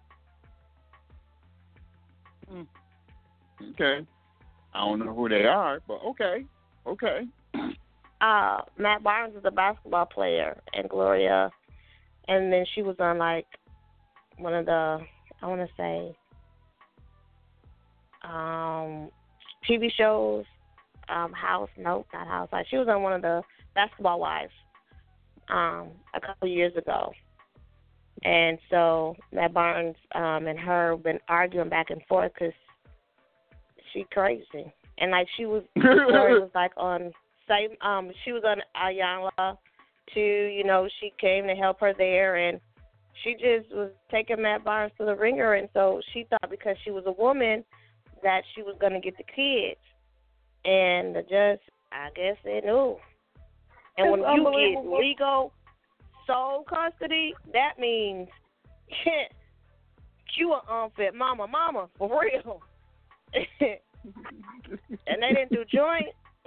Speaker 3: Okay. I don't know who they are, but okay. Okay.
Speaker 4: Uh, Matt Barnes is a basketball player, and Gloria, and then she was on like one of the, I want to say, um, T V shows, um, House, nope, not House, like she was on one of the Basketball Wives um, a couple years ago. And so Matt Barnes um, and her have been arguing back and forth because she crazy. And like she was, Gloria was like on, same, um, she was on Ayanla too, you know, she came to help her there, and she just was taking Matt Barnes to the ringer. And so she thought because she was a woman that she was going to get the kids. And the judge, I guess they knew. And when
Speaker 13: That's
Speaker 4: you get
Speaker 13: unbelievable.
Speaker 4: legal sole custody, that means you an unfit mama, mama, for real. And they didn't do joint.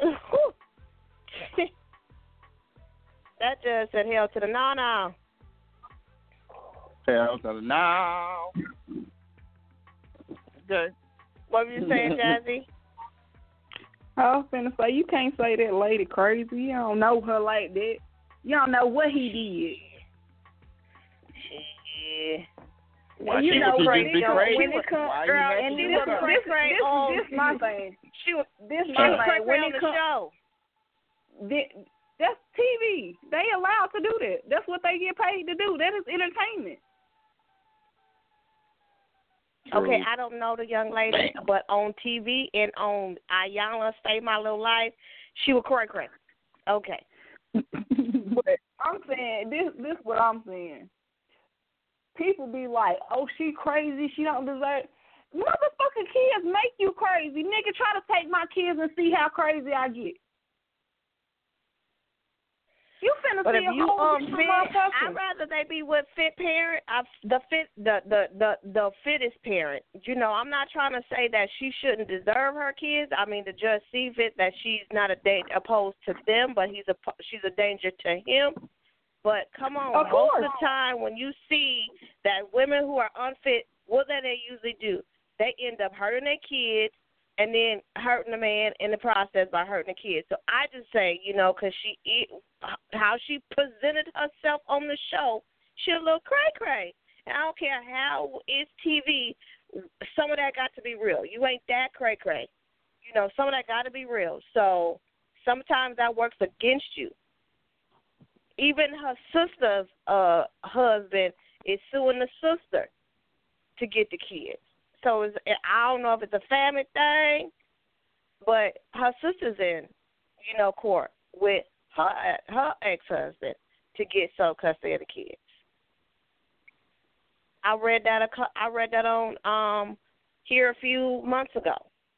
Speaker 4: That judge said hell to the no-no.
Speaker 3: Hell to the no. Okay.
Speaker 4: What were you saying, Jazzy?
Speaker 13: I was finna say, you can't say that lady crazy. You don't know her like that. You don't know what he did.
Speaker 4: Yeah.
Speaker 3: Why
Speaker 13: And you
Speaker 3: she
Speaker 13: know,
Speaker 3: would
Speaker 13: when
Speaker 3: just be
Speaker 13: it,
Speaker 3: crazy?
Speaker 13: when it comes,
Speaker 3: Why you
Speaker 13: girl,
Speaker 3: had
Speaker 13: and
Speaker 3: to
Speaker 13: this,
Speaker 3: do
Speaker 13: this,
Speaker 3: that?
Speaker 13: this,
Speaker 4: Cray
Speaker 13: this,
Speaker 4: on-
Speaker 13: this my thing.
Speaker 4: She was,
Speaker 13: This
Speaker 4: she
Speaker 13: my
Speaker 4: was
Speaker 13: thing.
Speaker 4: cray
Speaker 13: When
Speaker 4: on
Speaker 13: it
Speaker 4: the
Speaker 13: comes,
Speaker 4: show.
Speaker 13: Th- that's T V. They allowed to do that. That's what they get paid to do. That is entertainment.
Speaker 4: Okay, I don't know the young lady, but on T V and on Ayala Stay My Little Life, she was cray cray. Okay.
Speaker 13: But I'm saying this. This what I'm saying. People be like, "Oh, she crazy. She don't deserve." Motherfucking kids make you crazy, nigga. Try to take my kids and see how crazy I get. You finna
Speaker 4: But
Speaker 13: see
Speaker 4: if
Speaker 13: a
Speaker 4: you
Speaker 13: whole
Speaker 4: unfit,
Speaker 13: different motherfucker.
Speaker 4: I'd rather they be with fit parent, uh, the fit, the, the the the fittest parent. You know, I'm not trying to say that she shouldn't deserve her kids. I mean, the judge sees it that she's not a da- opposed to them, but he's a she's a danger to him. But come on,
Speaker 13: Of
Speaker 4: most
Speaker 13: course.
Speaker 4: of the time when you see that women who are unfit, what do they usually do? They end up hurting their kids and then hurting the man in the process by hurting the kids. So I just say, you know, because she, how she presented herself on the show, she a little cray-cray. And I don't care how it's T V, some of that got to be real. You ain't that cray-cray. You know, some of that got to be real. So sometimes that works against you. Even her sister's uh, husband is suing the sister to get the kids. So it's, I don't know if it's a family thing, but her sister's in, you know, court with her her ex-husband to get sole custody of the kids. I read that a, I read that on um here a few months ago.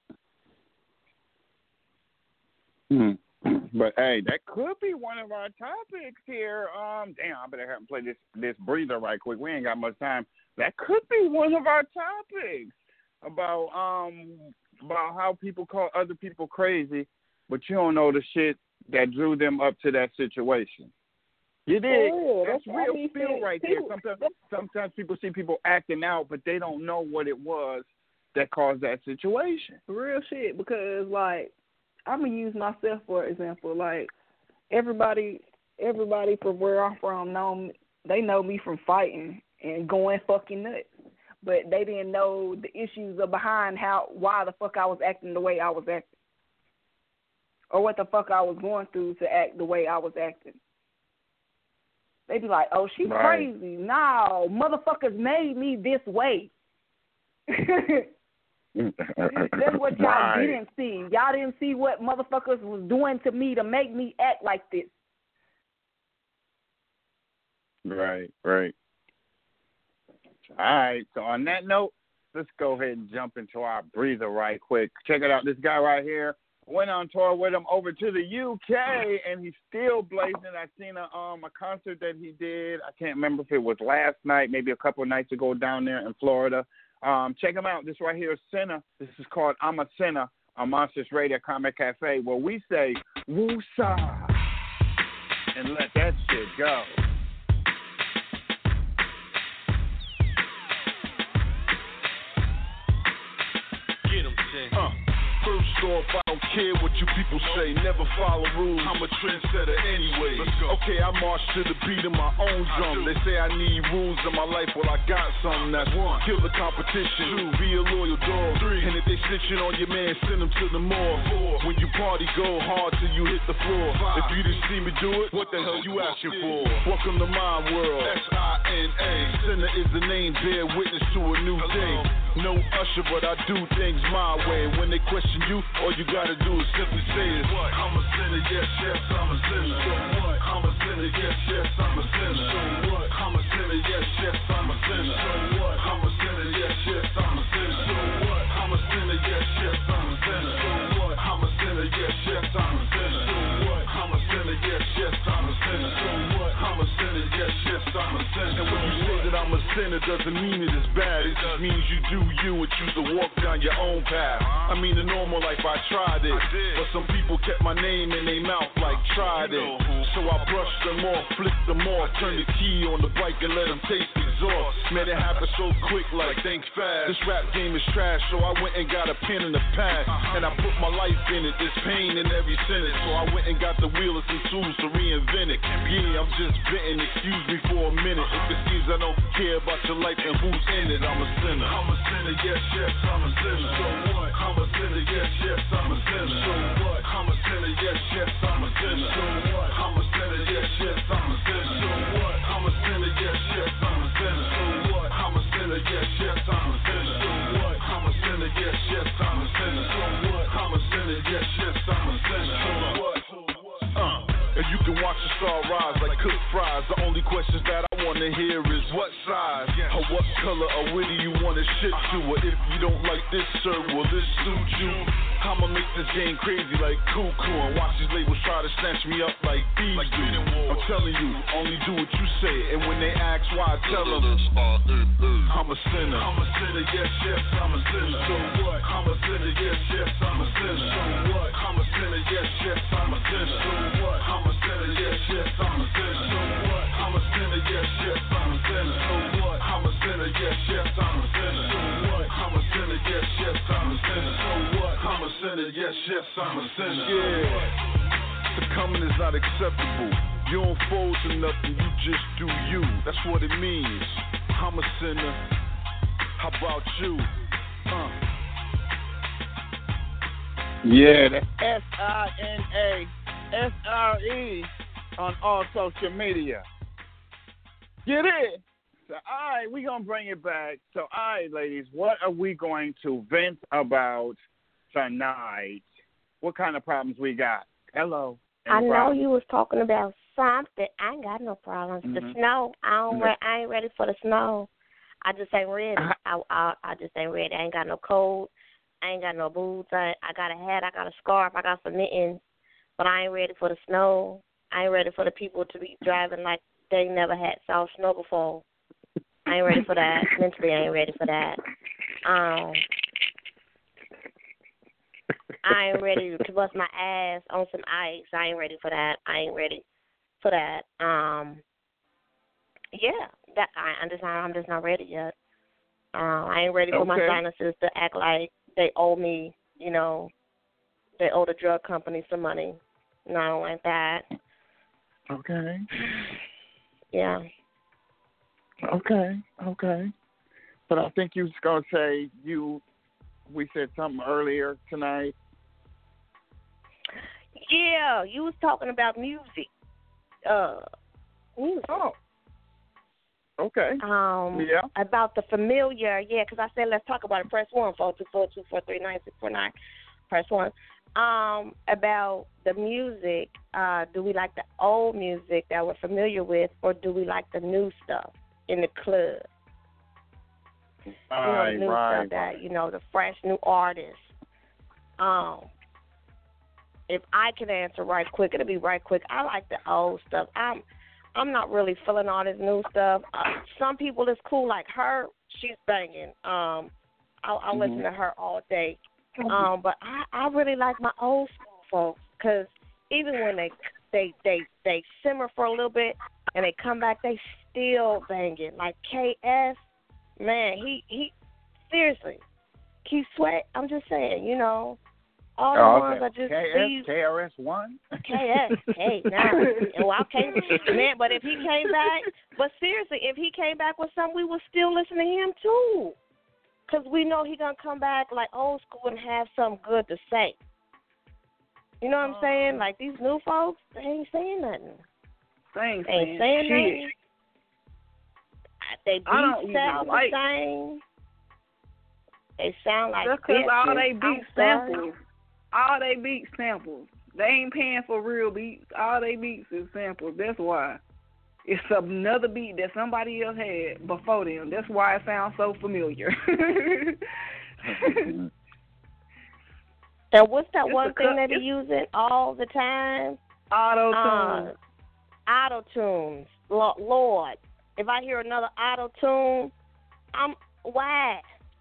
Speaker 3: Hmm. But hey, that could be one of our topics here. Um, damn, I better have to play this this breather right quick. We ain't got much time. That could be one of our topics about um about how people call other people crazy, but you don't know the shit that drew them up to that situation. You dig?
Speaker 13: Oh,
Speaker 3: that's,
Speaker 13: that's
Speaker 3: real
Speaker 13: what I
Speaker 3: feel
Speaker 13: mean.
Speaker 3: right
Speaker 13: People-
Speaker 3: there. Sometimes sometimes people see people acting out, but they don't know what it was that caused that situation.
Speaker 13: Real shit, because like I'm gonna use myself for example. Like everybody, everybody from where I'm from know me, they know me from fighting and going fucking nuts, but they didn't know the issues of behind how why the fuck I was acting the way I was acting, or what the fuck I was going through to act the way I was acting. They be like, "Oh, she
Speaker 3: Right.
Speaker 13: crazy." No, motherfuckers made me this way. That's what y'all
Speaker 3: Right.
Speaker 13: didn't see. Y'all didn't see what motherfuckers was doing to me to make me act like this.
Speaker 3: Right, right. All right. So on that note, let's go ahead and jump into our breather right quick. Check it out. This guy right here went on tour with him over to the U K, and he's still blazing. I seen a um a concert that he did. I can't remember if it was last night, maybe a couple of nights ago down there in Florida. Um, check him out. This right here is Sinner. This is called I'm a Sinner on Monsters Radio Comic Cafe, where we say woo-sa and let that shit go.
Speaker 14: Get 'em, Sin. Uh, first off, I don't care what you people say. Never follow rules. I'm a trendsetter anyway. Let's go. Okay, I march to the beat of my own drum. They say I need rules in my life. Well, I got some. That's one. Kill the competition. Two. Be a loyal dog. Three. And if they snitching on your man, send them to the mall. Four. When you party, go hard till you hit the floor. Five. If you didn't see me do it, what the hell you asking for? Welcome to my world. S I N A. Sinner is the name. Bear witness to a new day. No usher, but I do things my way. When they question you, all you gotta do is simply say is what? I'm a sinner, yes, yes, I'm a sinner. So what? I'm a sinner, yes, yes, I'm a sinner. So what? I'm a sinner, yes, yes, I'm a sinner. So what? I'm a sinner, yes, yes, I'm a sinner. So what? I'm a sinner, yes, yes, I'm a sinner. So what? I'm I'm a sinner, yes, yes, I'm a sinner. So what? I'm a sinner, yes, yes, I'm a sinner. So what? I'm a sinner, yes, yes, I'm a sinner. And when you say that I'm a sinner, doesn't mean it is bad. It just means you do you and choose to walk down your own path. I mean, in normal life, I tried it, but some people kept my name in their mouth like tried it. So I brushed them off, flipped them off, turned the key on the bike and let them taste exhaust. Man, it happened so quick, like thanks fast. This rap game is trash, so I went and got a pen and a pad, and I put my life in it. There's pain in every sentence, so I went and got the wheel and some tools to reinvent it. Yeah, I'm just venting, excuse me for a minute. If it seems I don't care about your life and who's in it, I'm a sinner. I'm a sinner, yes, yes, I'm a sinner. So what? I'm a sinner, yes, yes, I'm a sinner. So what? I'm a sinner, yes, yes, I'm a sinner. So what? I'm a sinner, yes, yes, I'm a sinner. So what? I'm a sinner, yes, yes, I'm a sinner. So what? I'm a sinner, yes, yes, I'm a sinner. So what? I'm a sinner, yes, yes, I'm a sinner. So what? I'm a sinner, yes, yes, I'm a sinner. So what? Uh. And you can watch the star rise like cooked fries. The only questions that I wanna hear is what size, or what color, or where do you wanna ship to? Or if you don't like this, sir, will this suit you? I'ma make this game crazy like cuckoo and watch these labels try to snatch me up like thieves like do. I'm telling you, only do what you say. And when they ask why, I tell them I'm a sinner. I'm a sinner, yes, yes, I'm a sinner. So what? I'm a sinner, yes, yes, I'm a sinner. So what? I'm a sinner, yes, yes, I'm a sinner. So what? I'm a sinner, yes, yes, I'm a sinner. So what? I'm a sinner, yes, yes, I'm a sinner. So what? I'm a sinner, yes, yes, I'm a sinner. So what? I'm a sinner, yes, yes, I'm a sinner. So what? I'm a sinner, yes, yes, I'm a sinner. Yeah, the coming is not acceptable. You don't fold to nothing, you just do you. That's what it means. I'm a sinner. How about you? Uh.
Speaker 3: Yeah, that's S I N A S R E on all social media. Get it? So, all right, we're going to bring it back. So, all right, ladies, what are we going to vent about tonight? What kind of problems we got? Hello.
Speaker 4: I know
Speaker 3: problems?
Speaker 4: you was talking about something. I ain't got no problems. Mm-hmm. The snow, I don't. Re- I ain't ready for the snow. I just ain't ready. I, I I just ain't ready. I ain't got no coat. I ain't got no boots. I, I got a hat. I got a scarf. I got some mittens. But I ain't ready for the snow. I ain't ready for the people to be driving like they never had saw snow before. I ain't ready for that. Mentally, I ain't ready for that. Um, I ain't ready to bust my ass on some ice. I ain't ready for that. I ain't ready for that. Um, yeah, that I, I'm just not. I'm just not ready yet. Uh, I ain't ready for okay. my sinuses to act like they owe me. You know, they owe the drug company some money. No, I don't like that.
Speaker 3: Okay.
Speaker 4: Yeah.
Speaker 3: Okay. Okay. But I think you was gonna say you. We said something earlier tonight.
Speaker 4: Yeah, you was talking about music. Uh, music.
Speaker 3: Oh. Okay.
Speaker 4: Um.
Speaker 3: Yeah.
Speaker 4: About the familiar. Yeah, because I said let's talk about it. Press one four two four two four three nine six four nine. Press one. Um. About the music. Uh. Do we like the old music that we're familiar with, or do we like the new stuff in the club?
Speaker 3: Right,
Speaker 4: you know, the new
Speaker 3: right,
Speaker 4: stuff that, you know, the fresh new artists. Um, if I can answer right quick, it'll be right quick. I like the old stuff. I'm I'm not really feeling all this new stuff. Uh, some people it's cool, like her, she's banging. Um, I'll, I'll mm-hmm. listen to her all day. Um, but I, I really like my old school folks because even when they they they they simmer for a little bit and they come back, they still banging. Like K S. Man, he, he seriously, Keith Sweat, I'm just saying, you know, all the
Speaker 3: oh,
Speaker 4: ones
Speaker 3: okay.
Speaker 4: are just
Speaker 3: K S,
Speaker 4: these.
Speaker 3: K R S one?
Speaker 4: K S, hey, now, well, okay, man, but if he came back, but seriously, if he came back with something, we would still listen to him too. Because we know he's going to come back like old school and have something good to say. You know what I'm saying? Like these new folks, they ain't saying nothing.
Speaker 13: They ain't,
Speaker 4: they ain't saying shit. nothing. They beats sound like. the same. They sound like
Speaker 13: just because all they beat samples, all they beat samples. They ain't paying for real beats. All they beats is samples. That's why. It's another beat that somebody else had before them. That's why it sounds so familiar.
Speaker 4: And what's that
Speaker 13: It's
Speaker 4: one
Speaker 13: a
Speaker 4: thing
Speaker 13: cut-
Speaker 4: they be using all the time?
Speaker 13: Auto-tune.
Speaker 4: Uh, auto-tunes. Lo- Lord, if I hear another auto-tune, I'm, why?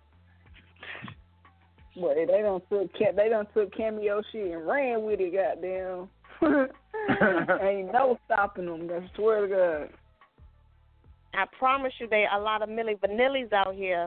Speaker 13: Well, they don't took they don't took Cameo shit and ran with it, goddamn. Ain't no stopping them. I swear to God.
Speaker 4: I promise you, there are a lot of Milli Vanillis out here.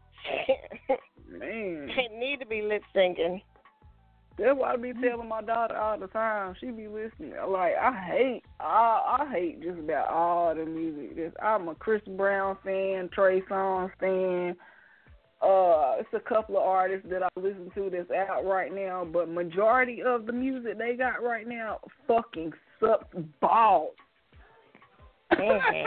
Speaker 13: Man,
Speaker 4: They need to be lip syncing.
Speaker 13: that's why I be telling my daughter all the time. She be listening. Like I hate, I, I hate just about all the music. Just, I'm a Chris Brown fan, Trey Songz fan. Uh, it's a couple of artists that I listen to that's out right now, but majority of the music they got right now fucking sucks balls.
Speaker 4: Mm-hmm.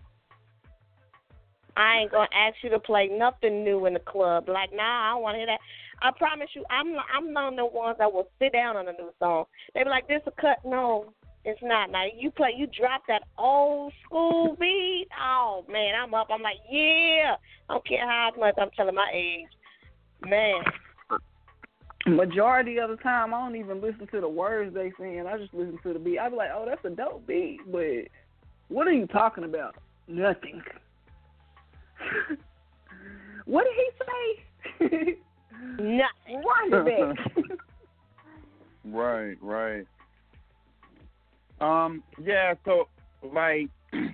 Speaker 4: I ain't gonna ask you to play nothing new in the club. Like, nah, I don't want to hear that. I promise you, I'm I'm not the ones that will sit down on a new song. They be like, "This a cut." No, it's not. Now you play, you drop that old school beat. Oh man, I'm up. I'm like, yeah. I don't care how much I'm telling my age, man.
Speaker 13: Majority of the time, I don't even listen to the words they saying. I just listen to the beat. I be like, "Oh, that's a dope beat," but what are you talking about? Nothing. What did he say?
Speaker 4: Nothing.
Speaker 13: Run it back.
Speaker 3: Right, right. Um, yeah, so like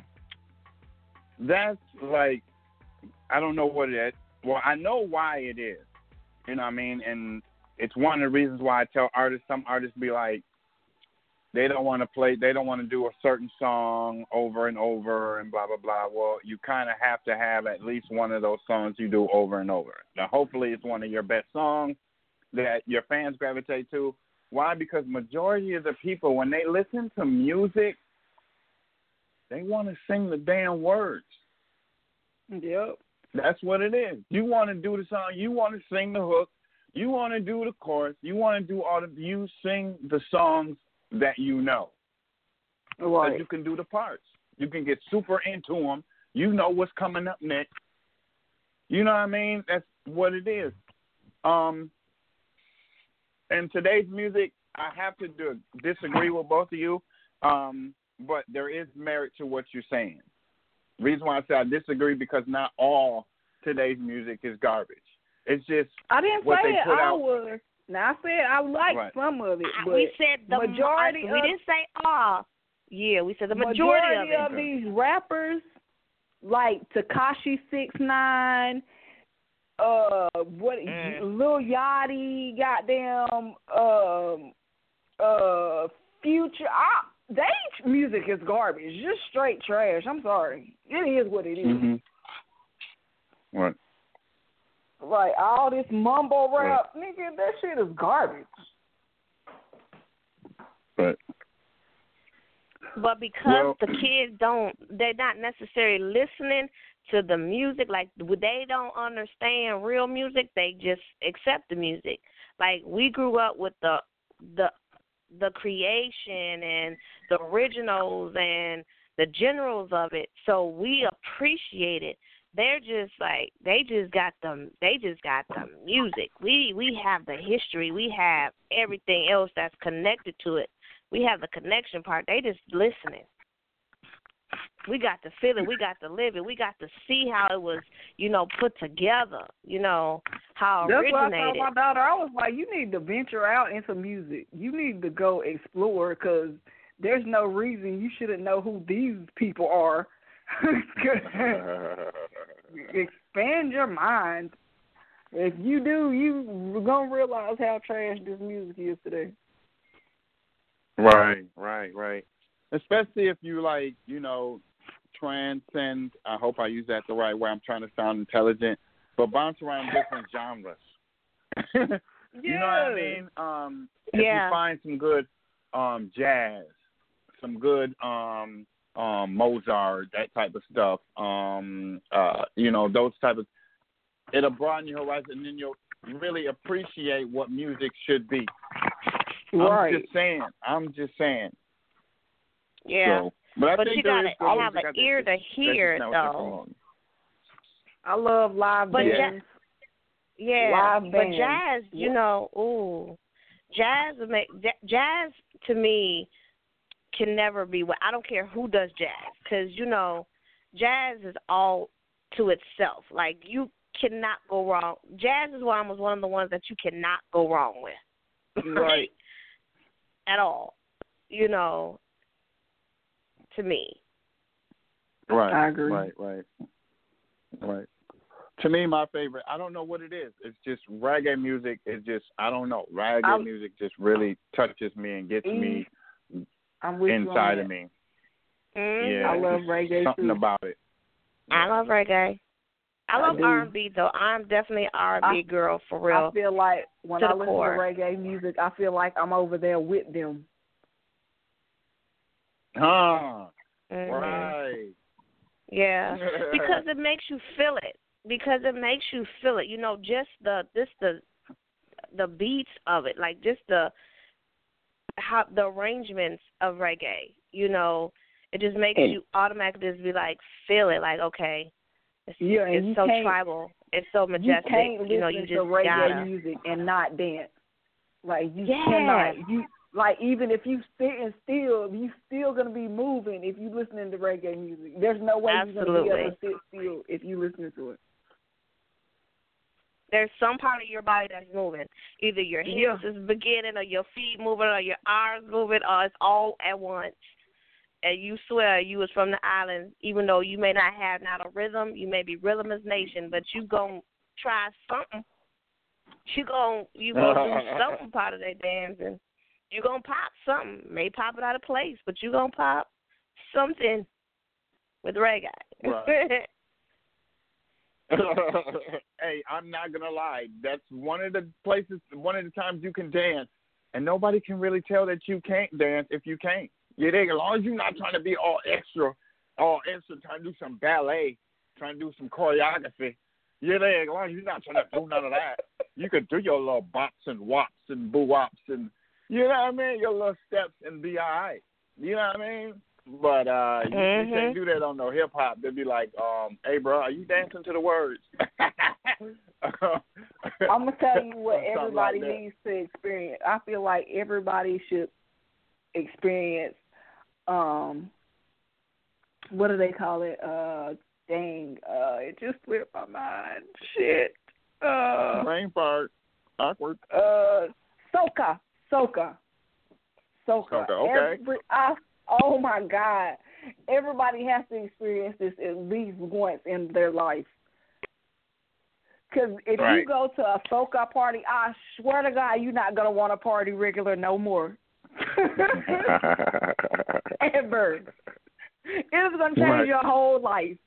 Speaker 3: that's like I don't know what it is. Well, I know why it is. You know what I mean? And it's one of the reasons why I tell artists, some artists be like, they don't want to play, they don't want to do a certain song over and over and blah, blah, blah. Well, you kind of have to have at least one of those songs you do over and over. Now, hopefully it's one of your best songs that your fans gravitate to. Why? Because majority of the people, when they listen to music, they want to sing the damn words.
Speaker 13: Yep.
Speaker 3: That's what it is. You want to do the song, you want to sing the hook, you want to do the chorus, you want to do all the, you sing the songs that you know.
Speaker 13: Right.
Speaker 3: So you can do the parts. You can get super into them. You know what's coming up next. You know what I mean? That's what it is. Um, and today's music, I have to do, disagree with both of you, um, but there is merit to what you're saying. The reason why I say I disagree because not all today's music is garbage. It's just
Speaker 13: I didn't
Speaker 3: what
Speaker 13: say
Speaker 3: they
Speaker 13: it
Speaker 3: put
Speaker 13: all
Speaker 3: out.
Speaker 13: was. Now I said I like
Speaker 3: Right.
Speaker 13: some of it, but
Speaker 4: We said the
Speaker 13: majority.
Speaker 4: mo-
Speaker 13: of,
Speaker 4: we didn't say all. Yeah, we said the majority,
Speaker 13: majority
Speaker 4: of it.
Speaker 13: of these rappers, like Tekashi six nine, uh, what
Speaker 4: Mm.
Speaker 13: Lil Yachty, goddamn, um, uh, Future. I, they music is garbage, just straight trash. I'm sorry, it is what it is.
Speaker 3: Mm-hmm. Right.
Speaker 13: Like all this mumble rap, nigga, that shit is garbage.
Speaker 3: Right.
Speaker 4: But because
Speaker 3: Well-
Speaker 4: the kids don't, they're not necessarily listening to the music. Like, they don't understand real music. They just accept the music. Like, we grew up with the the the creation and the originals and the generals of it, so we appreciate it. They're just like, they just got them. They just got the music. We we have the history. We have everything else that's connected to it. We have the connection part. They just listening. We got to feel it. We got to live it. We got to see how it was, you know, put together. You know, how it
Speaker 13: That's why I
Speaker 4: originated.
Speaker 13: told my daughter, I was like, you need to venture out into music. You need to go explore because there's no reason you shouldn't know who these people are. Expand your mind. If you do, you're going to realize how trash this music is today.
Speaker 3: Right, right, right. Especially if you, like, you know, transcend, I hope I use that the right way, I'm trying to sound intelligent, but bounce around different genres. You know what I mean? Um, if
Speaker 4: Yeah.
Speaker 3: you find some good um, jazz, some good um, um, Mozart, that type of stuff, um, uh, you know, those type of, it'll broaden your horizon, and then you'll really appreciate what music should be.
Speaker 13: Right.
Speaker 3: I'm just saying. I'm just saying.
Speaker 4: Yeah.
Speaker 3: So, but I
Speaker 4: But
Speaker 3: think
Speaker 4: you
Speaker 3: there
Speaker 4: gotta
Speaker 3: is good
Speaker 4: have
Speaker 3: music
Speaker 4: an
Speaker 3: out there.
Speaker 4: ear to
Speaker 3: That's
Speaker 4: hear
Speaker 3: just
Speaker 4: it,
Speaker 3: not what they're
Speaker 4: though.
Speaker 3: promoting.
Speaker 13: I love live
Speaker 4: But
Speaker 13: bands.
Speaker 4: ja- yeah,
Speaker 13: Live
Speaker 4: but
Speaker 13: bands.
Speaker 4: jazz, you know, ooh, jazz make jazz to me can never be what I don't care who does jazz, because you know jazz is all to itself. Like you cannot go wrong. Jazz is one was one of the ones that you cannot go wrong with.
Speaker 3: Right.
Speaker 4: At all. You know, to me.
Speaker 3: Right.
Speaker 13: I agree.
Speaker 3: Right, right. Right. To me, my favorite, I don't know what it is. It's just reggae music. It's just, I don't know. Reggae
Speaker 13: I'm,
Speaker 3: music just really touches me and gets me
Speaker 13: I'm with
Speaker 3: inside
Speaker 13: you
Speaker 3: of me.
Speaker 4: Mm-hmm.
Speaker 3: Yeah,
Speaker 13: I love reggae
Speaker 3: something
Speaker 13: too.
Speaker 3: about it.
Speaker 4: I love reggae. I love
Speaker 13: I do.
Speaker 4: R and B though. I'm definitely an R and B girl for real.
Speaker 13: I feel like when
Speaker 4: to
Speaker 13: I
Speaker 4: the
Speaker 13: listen
Speaker 4: core.
Speaker 13: to reggae music, I feel like I'm over there with them.
Speaker 3: Huh.
Speaker 4: Mm-hmm.
Speaker 3: Right.
Speaker 4: Yeah, because it makes you feel it. Because it makes you feel it. You know, just the this the the beats of it, like just the how the arrangements of reggae. You know, it just makes
Speaker 13: And-
Speaker 4: you automatically just be like feel it. Like okay, it's,
Speaker 13: Yeah, and you
Speaker 4: it's so
Speaker 13: can't-
Speaker 4: tribal. It's so
Speaker 13: You
Speaker 4: majestic.
Speaker 13: can't listen
Speaker 4: You know, you
Speaker 13: to
Speaker 4: just
Speaker 13: reggae
Speaker 4: gotta.
Speaker 13: music and not dance. Like you
Speaker 4: Yeah.
Speaker 13: cannot. You like even if you sitting still, you still gonna be moving if you listening to reggae music. There's no way you're gonna be able to sit still if you listening to it.
Speaker 4: There's some part of your body that's moving. Either your hips
Speaker 13: Yeah.
Speaker 4: is beginning, or your feet moving, or your arms moving, or it's all at once. And you swear you was from the island, even though you may not have not a rhythm, you may be Rhythmist Nation, but you gonna try something. You gon' you gonna do something part of that dance, and you gonna pop something. May pop it out of place, but you gonna pop something with reggae.
Speaker 3: Right. Hey, I'm not gonna lie. That's one of the places, one of the times you can dance, and nobody can really tell that you can't dance if you can't. You dig? As long as you're not trying to be all extra, all extra, trying to do some ballet, trying to do some choreography. You dig? As long as you're not trying to do none of that, you could do your little bops and wops and boo wops and you know what I mean, your little steps and be all right. You know what I mean? But uh, you,
Speaker 4: Mm-hmm.
Speaker 3: you can't do that on no hip hop. They'll be like, um, "Hey, bro, are you dancing to the words?"
Speaker 13: I'm gonna tell you what
Speaker 3: Something
Speaker 13: everybody
Speaker 3: like that.
Speaker 13: needs to experience. I feel like everybody should experience. Um, what do they call it? Uh, dang, uh, it just slipped my mind. Shit. Uh,
Speaker 3: Brain fart. Awkward.
Speaker 13: Uh, soca, soca, soca.
Speaker 3: Soca, okay.
Speaker 13: Every, I, oh my God! Everybody has to experience this at least once in their life. Because if
Speaker 3: Right.
Speaker 13: you go to a soca party, I swear to God, you're not gonna want to party regular no more. Ever. It's gonna change
Speaker 3: Right.
Speaker 13: your whole life.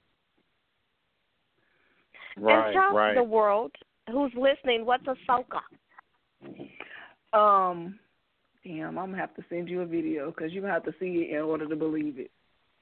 Speaker 3: Right,
Speaker 4: and tell
Speaker 3: right.
Speaker 4: the world who's listening what's a soca.
Speaker 13: Um, damn, I'm gonna have to send you a video because you have to see it in order to believe it.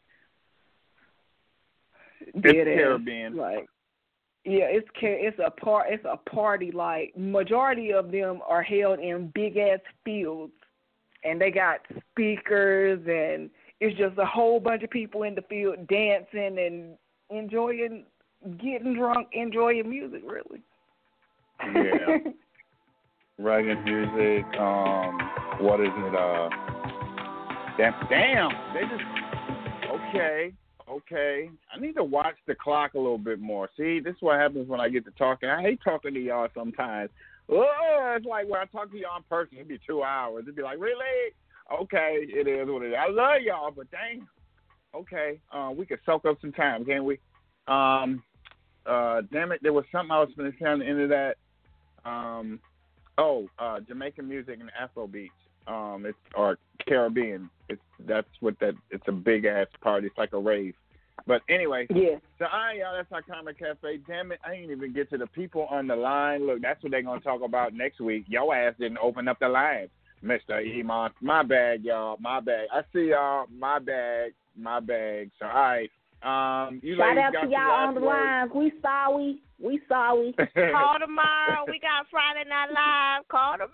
Speaker 3: It's
Speaker 13: Dead ass.
Speaker 3: Caribbean.
Speaker 13: Like, yeah, it's ca- it's a par it's a party. Like majority of them are held in big ass fields, and they got speakers, and it's just a whole bunch of people in the field dancing and enjoying, getting drunk, enjoying music. Really.
Speaker 3: Yeah. Reggae music. Um, what is it? Uh, damn, damn. They just okay, okay. I need to watch the clock a little bit more. See, this is what happens when I get to talking. I hate talking to y'all sometimes. Oh, it's like when I talk to y'all in person, it'd be two hours. It'd be like, really? Okay, it is what it is. I love y'all, but dang. Okay, uh, we could soak up some time, can't we? Um, uh, damn it, there was something I was going to say on the end of that. Um, oh, uh, Jamaican music and Afro beats. Um, it's or Caribbean. It's that's what that. It's a big ass party. It's like a rave. But anyway,
Speaker 13: yeah.
Speaker 3: So all right, y'all. That's our Comic Cafe. Damn it, I ain't even get to the people on the line. Look, that's what they're gonna talk about next week. Your ass didn't open up the lines, Mister Iman. My bad, y'all. My bad. I see y'all. My bag. My bag. So all right. Um, you
Speaker 13: Shout
Speaker 3: ladies
Speaker 13: out
Speaker 3: got
Speaker 13: to
Speaker 3: some
Speaker 13: y'all
Speaker 3: last
Speaker 13: on the
Speaker 3: words?
Speaker 13: lines. We sorry. We sorry.
Speaker 4: Call tomorrow. We got Friday Night Live. Call tomorrow.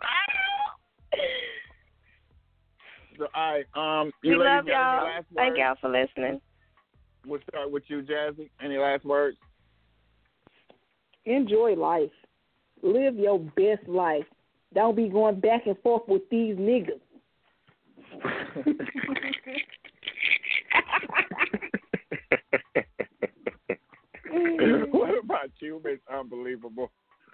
Speaker 3: So, all right. Um,
Speaker 4: We
Speaker 3: you ladies
Speaker 4: love
Speaker 3: got any
Speaker 4: y'all.
Speaker 3: last
Speaker 4: Thank
Speaker 3: words?
Speaker 4: y'all for listening.
Speaker 3: We'll start with you, Jazzy. Any last words?
Speaker 13: Enjoy life. Live your best life. Don't be going back and forth with these niggas.
Speaker 3: What about you, Miss Unbelievable?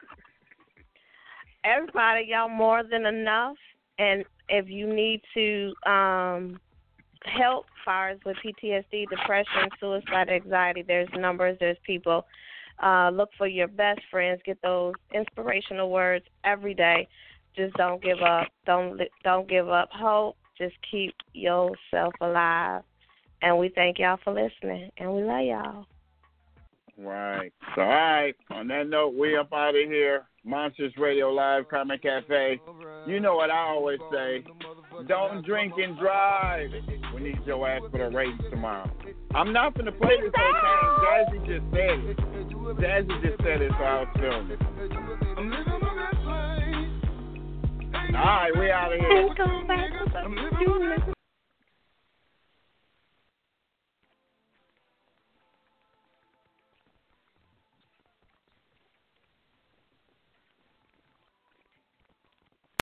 Speaker 4: Everybody, y'all more than enough. And if you need to um, help, as far as with P T S D, depression, suicide, anxiety, there's numbers, there's people. Uh, look for your best friends. Get those inspirational words every day. Just don't give up. Don't don't give up hope. Just keep yourself alive. And we thank y'all for listening. And we love y'all.
Speaker 3: Right. So, all right. On that note, we up out of here. Monsters Radio Live, Carmen Cafe. You know what I always say. Don't drink and drive. We need your ass for the race tomorrow. I'm not going to play this whole thing. Jazzy just said it. Jazzy just said it, so I was feeling it. All right, we out of here.